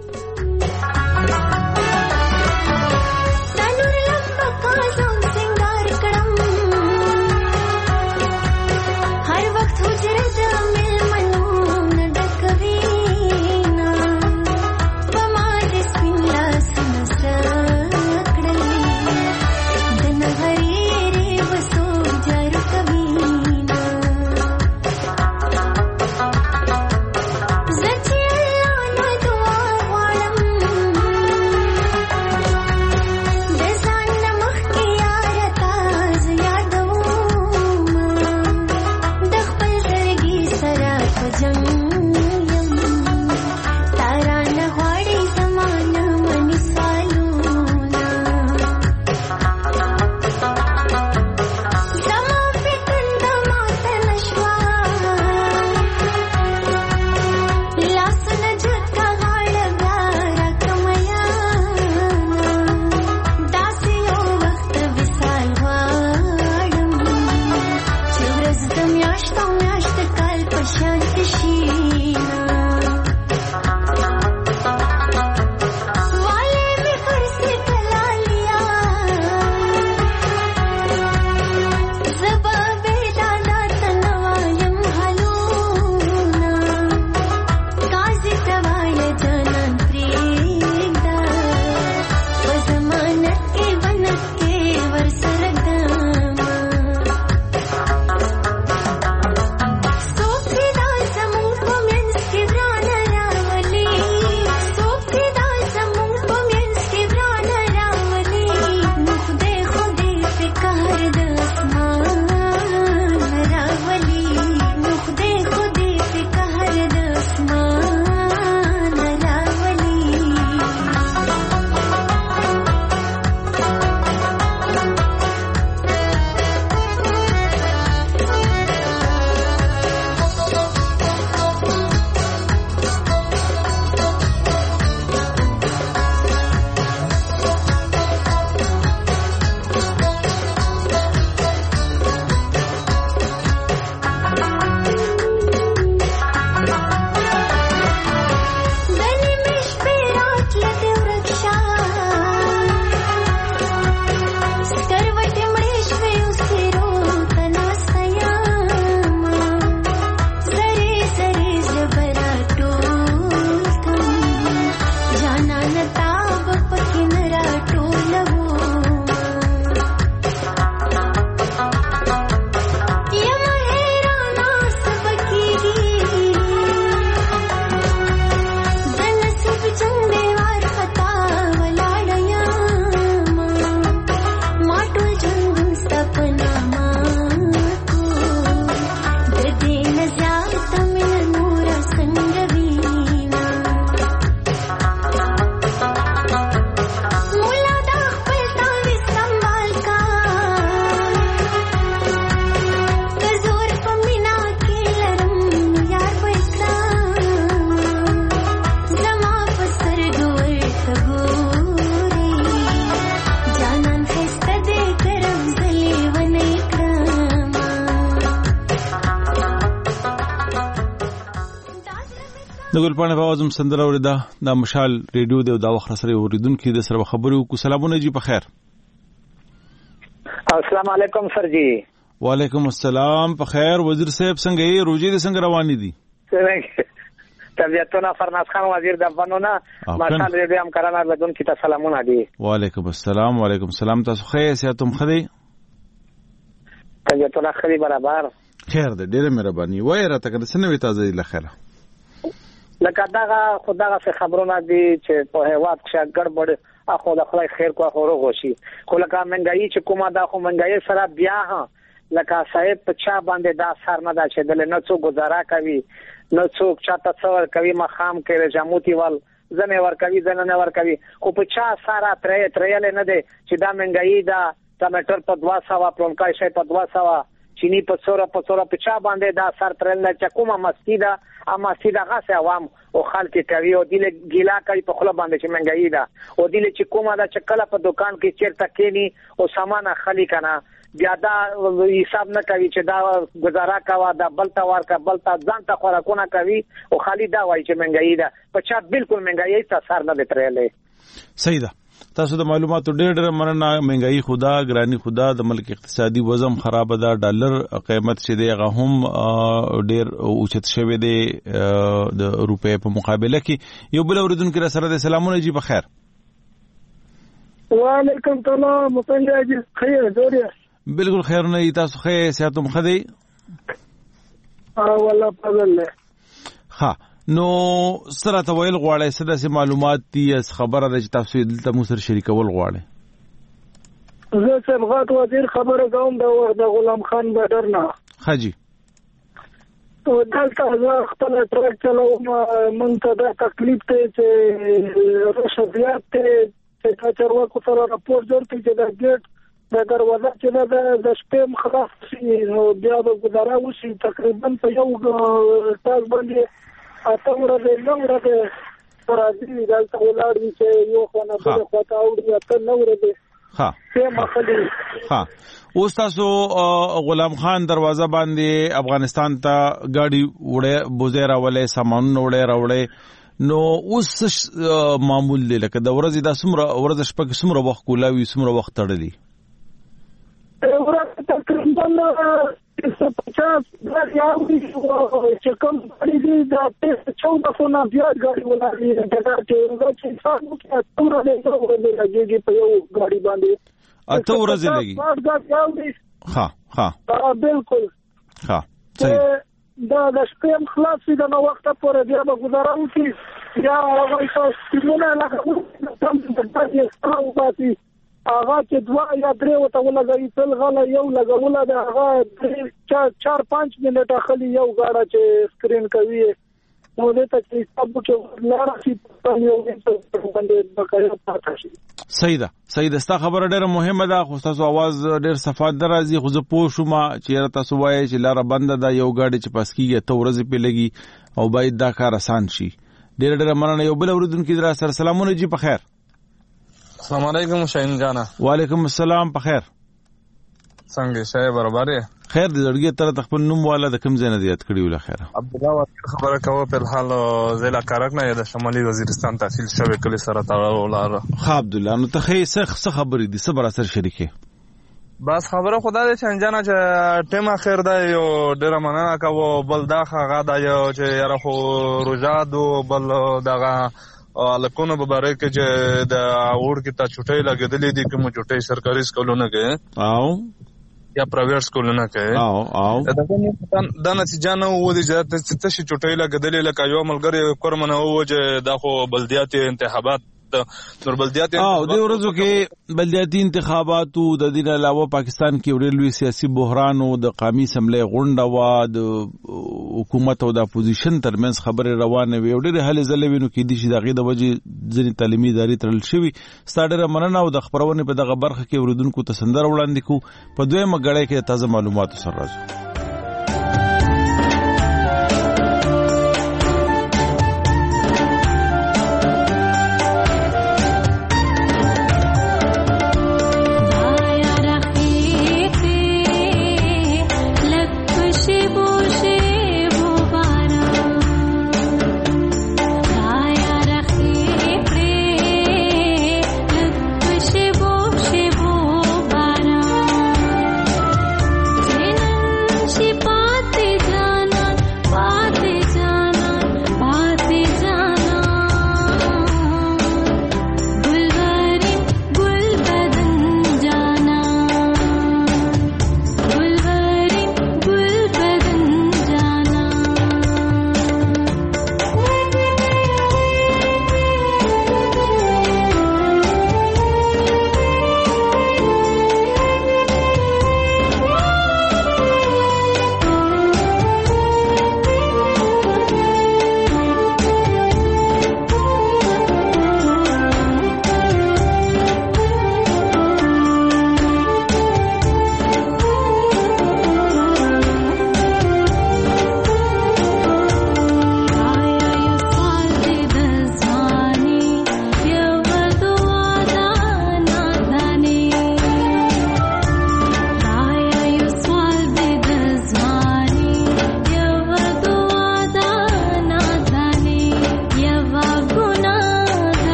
د ګلپاڼې په आवाज سندره اوریدا د مشال ریډیو د وخت سره اوریدونکو د سره خبرو کو. سلامونه جی، په خیر. السلام علیکم سر جی. وعلیکم السلام، په خیر. وزیر صاحب څنګه یې؟ روزي دې څنګه روانې دي؟ طبیعتونه فرناز خان وزیر د افغانونو مشال ریډیو هم کرانه بدون کی ته سلامونه دي. وعلیکم السلام. وعلیکم السلام. تاسو خیر سیاتم خدي؟ طبیعتونه خدي برابر خیر ده. ډیره مهرباني. وای راته کنه سنوي تازه لخره لکه دغه خدغه څه خبرونه دي چې په هیواد کې ګډوډ اخو د خدای خیر کو اخو روغ شي. خو لکه منګایي چې کومه دا خو منګایي سره بیا لکه صاحب په چا باندې دا سر نه دا چې دل نه څو گزاره کوي، نه څوک چاته څور کوي، مخام کې رجاموتی ول زنه ور کوي، زنه نه ور کوي. خو په چا سره ترې نه دي چې دا منګایي دا ټماټر په 200 پلونکای شي په 200 چینی په څوره په چا باندې دا سر ترل چې کومه مسجد اما سیده غاسه عوام او خلک کوي او دله ګیلا کوي په خپل باندې چې منګایي دا او دله چې کومه دا چې کله په دکان کې چیرته کېنی او سامان اخلي کنه بیا دا حساب نه کوي چې دا گزاره کوا دا بلتا ورکا بلتا ځان ته خوراکونه کوي او خالي دا وایي چې منګایي دا په چا بالکل منګایي ته سر نه لترلې صحیح ده تاسو د معلوماتو ډېر مننه منګایي خدا ګرانی خدا د ملک اقتصادي وضع خراب ده ډالر قیمت چې دی هغه هم ډېر اوچت شوی دی د روپې په مقابله کې یو بل اوریدونکو را سره د سلامونه جی بخیر وعلیکم السلام څنګه جی خیر جوړه بالکل خیر نه تاسو خیر صحتم خدي والله فضل له ها نو سره ته ویل غواړی څه معلومات دي از خبره ده چې تاسو دلته مو سره شریکول غواړئ زه سبقات وزیر خبره کوم د غلام خان بدر نه حاجی او دلته زه خپل ټرک چلوم مونږ ته دا تکلیف ته چې رشوت ته چې چارواکو سره راپور جوړ کړي چې دا ګیټ د دروازه چې د شپې خلاص شي نو بیا به ګزاره وشي تقریبا په یو تاس باندې اته ورځې نو ورځې راځي دلته ولاړ دي چې یو خو نه بل خو ته اوړي اته نو ورځې ها څه مخلي ها اوس تاسو غلام خان دروازه باندې افغانستان ته گاډي وړه بوزه راولې سامان وړه راوړې نو اوس معمول دی لکه د ورځې د سمره ورځ شپه سمره وخت کولاوي سمره وخت تړلی ورځ تقریبا 50 غاړي چې کوم دي دا 1400 بیا غاړي ولري دا چې څنګه چې ټول له راځي په یو غاړي باندې اته ورځې لګي ها بالکل ها صحیح دا د شپې خلاص دي نو وخت پورې بیا به گزاره وکړي یا هغه څه سیمونه لکه تم د تاسو پاتې هغه چې دوا یا درې وته ولګي تل غلا یو لګول دا هغه 4-5 منټه خلی یو غاړه چې سکرین کوي نو دې ته چې سب کې لاره شي په یو باندې بقایا پاتې شي صحیح ده ستا خبره ډیره مهمه ده خو تاسو आवाज ډیر صفات درازي خو زه پوه شوم چې تاسو وایي چې لاره بنده ده یو غاډي چې پاس کیږي ته ورځ په لګي او باید دا کار آسان شي ډیره مننه یو بل اوریدونکو در سره سلامونه جی په خیر السلام علیکم شاهین جانا وعلیکم السلام په خیر څنګه شای برابر خیر دې لړګي تر تخپل نوم والا د کوم ځای نه دیات کړی ول خیر عبد الله خبره کوي په حال ضلع کارک نه د شمالي وزیرستان تحصیل شوی کلی سره تړاو خا عبد الله نو ته څه خبرې دي صبر اثر شریکه بس خبره خدا دې چې انجانا چې ټیم اخر دا یو ډیر مننه کوو بل دا هغه دا یو چې یاره خو روزادو بل دغه لکونه مبارک چې د اور کې تا چټي لګیدلې دي کوم چټي سرکاري سکولونه کې او یا پرایویټ سکولونه کې او دا نتیجه نه و دي چې څه چټي لګیدلې لکه یو ملګری کورمنه و چې دا خو بلدیاتي انتخابات نور بلدیاتي د ورځو کې بلدیاتي انتخاباتو د دین علاوه پاکستان کې ورلوي سیاسي بحران او د قومي سملې غونډه وا د حکومت او د اپوزیشن ترمنځ خبره روانه وي ډېر هلي ځلوینو کې د شي دغه د وجې ځینې تعلیمي ادارې ترل شوی ستاډره مننه او د خبرونه په دغه برخه کې ورودونکو ته سندر وړاندې کو په دویمه غړې کې تازه معلوماتو سره راځو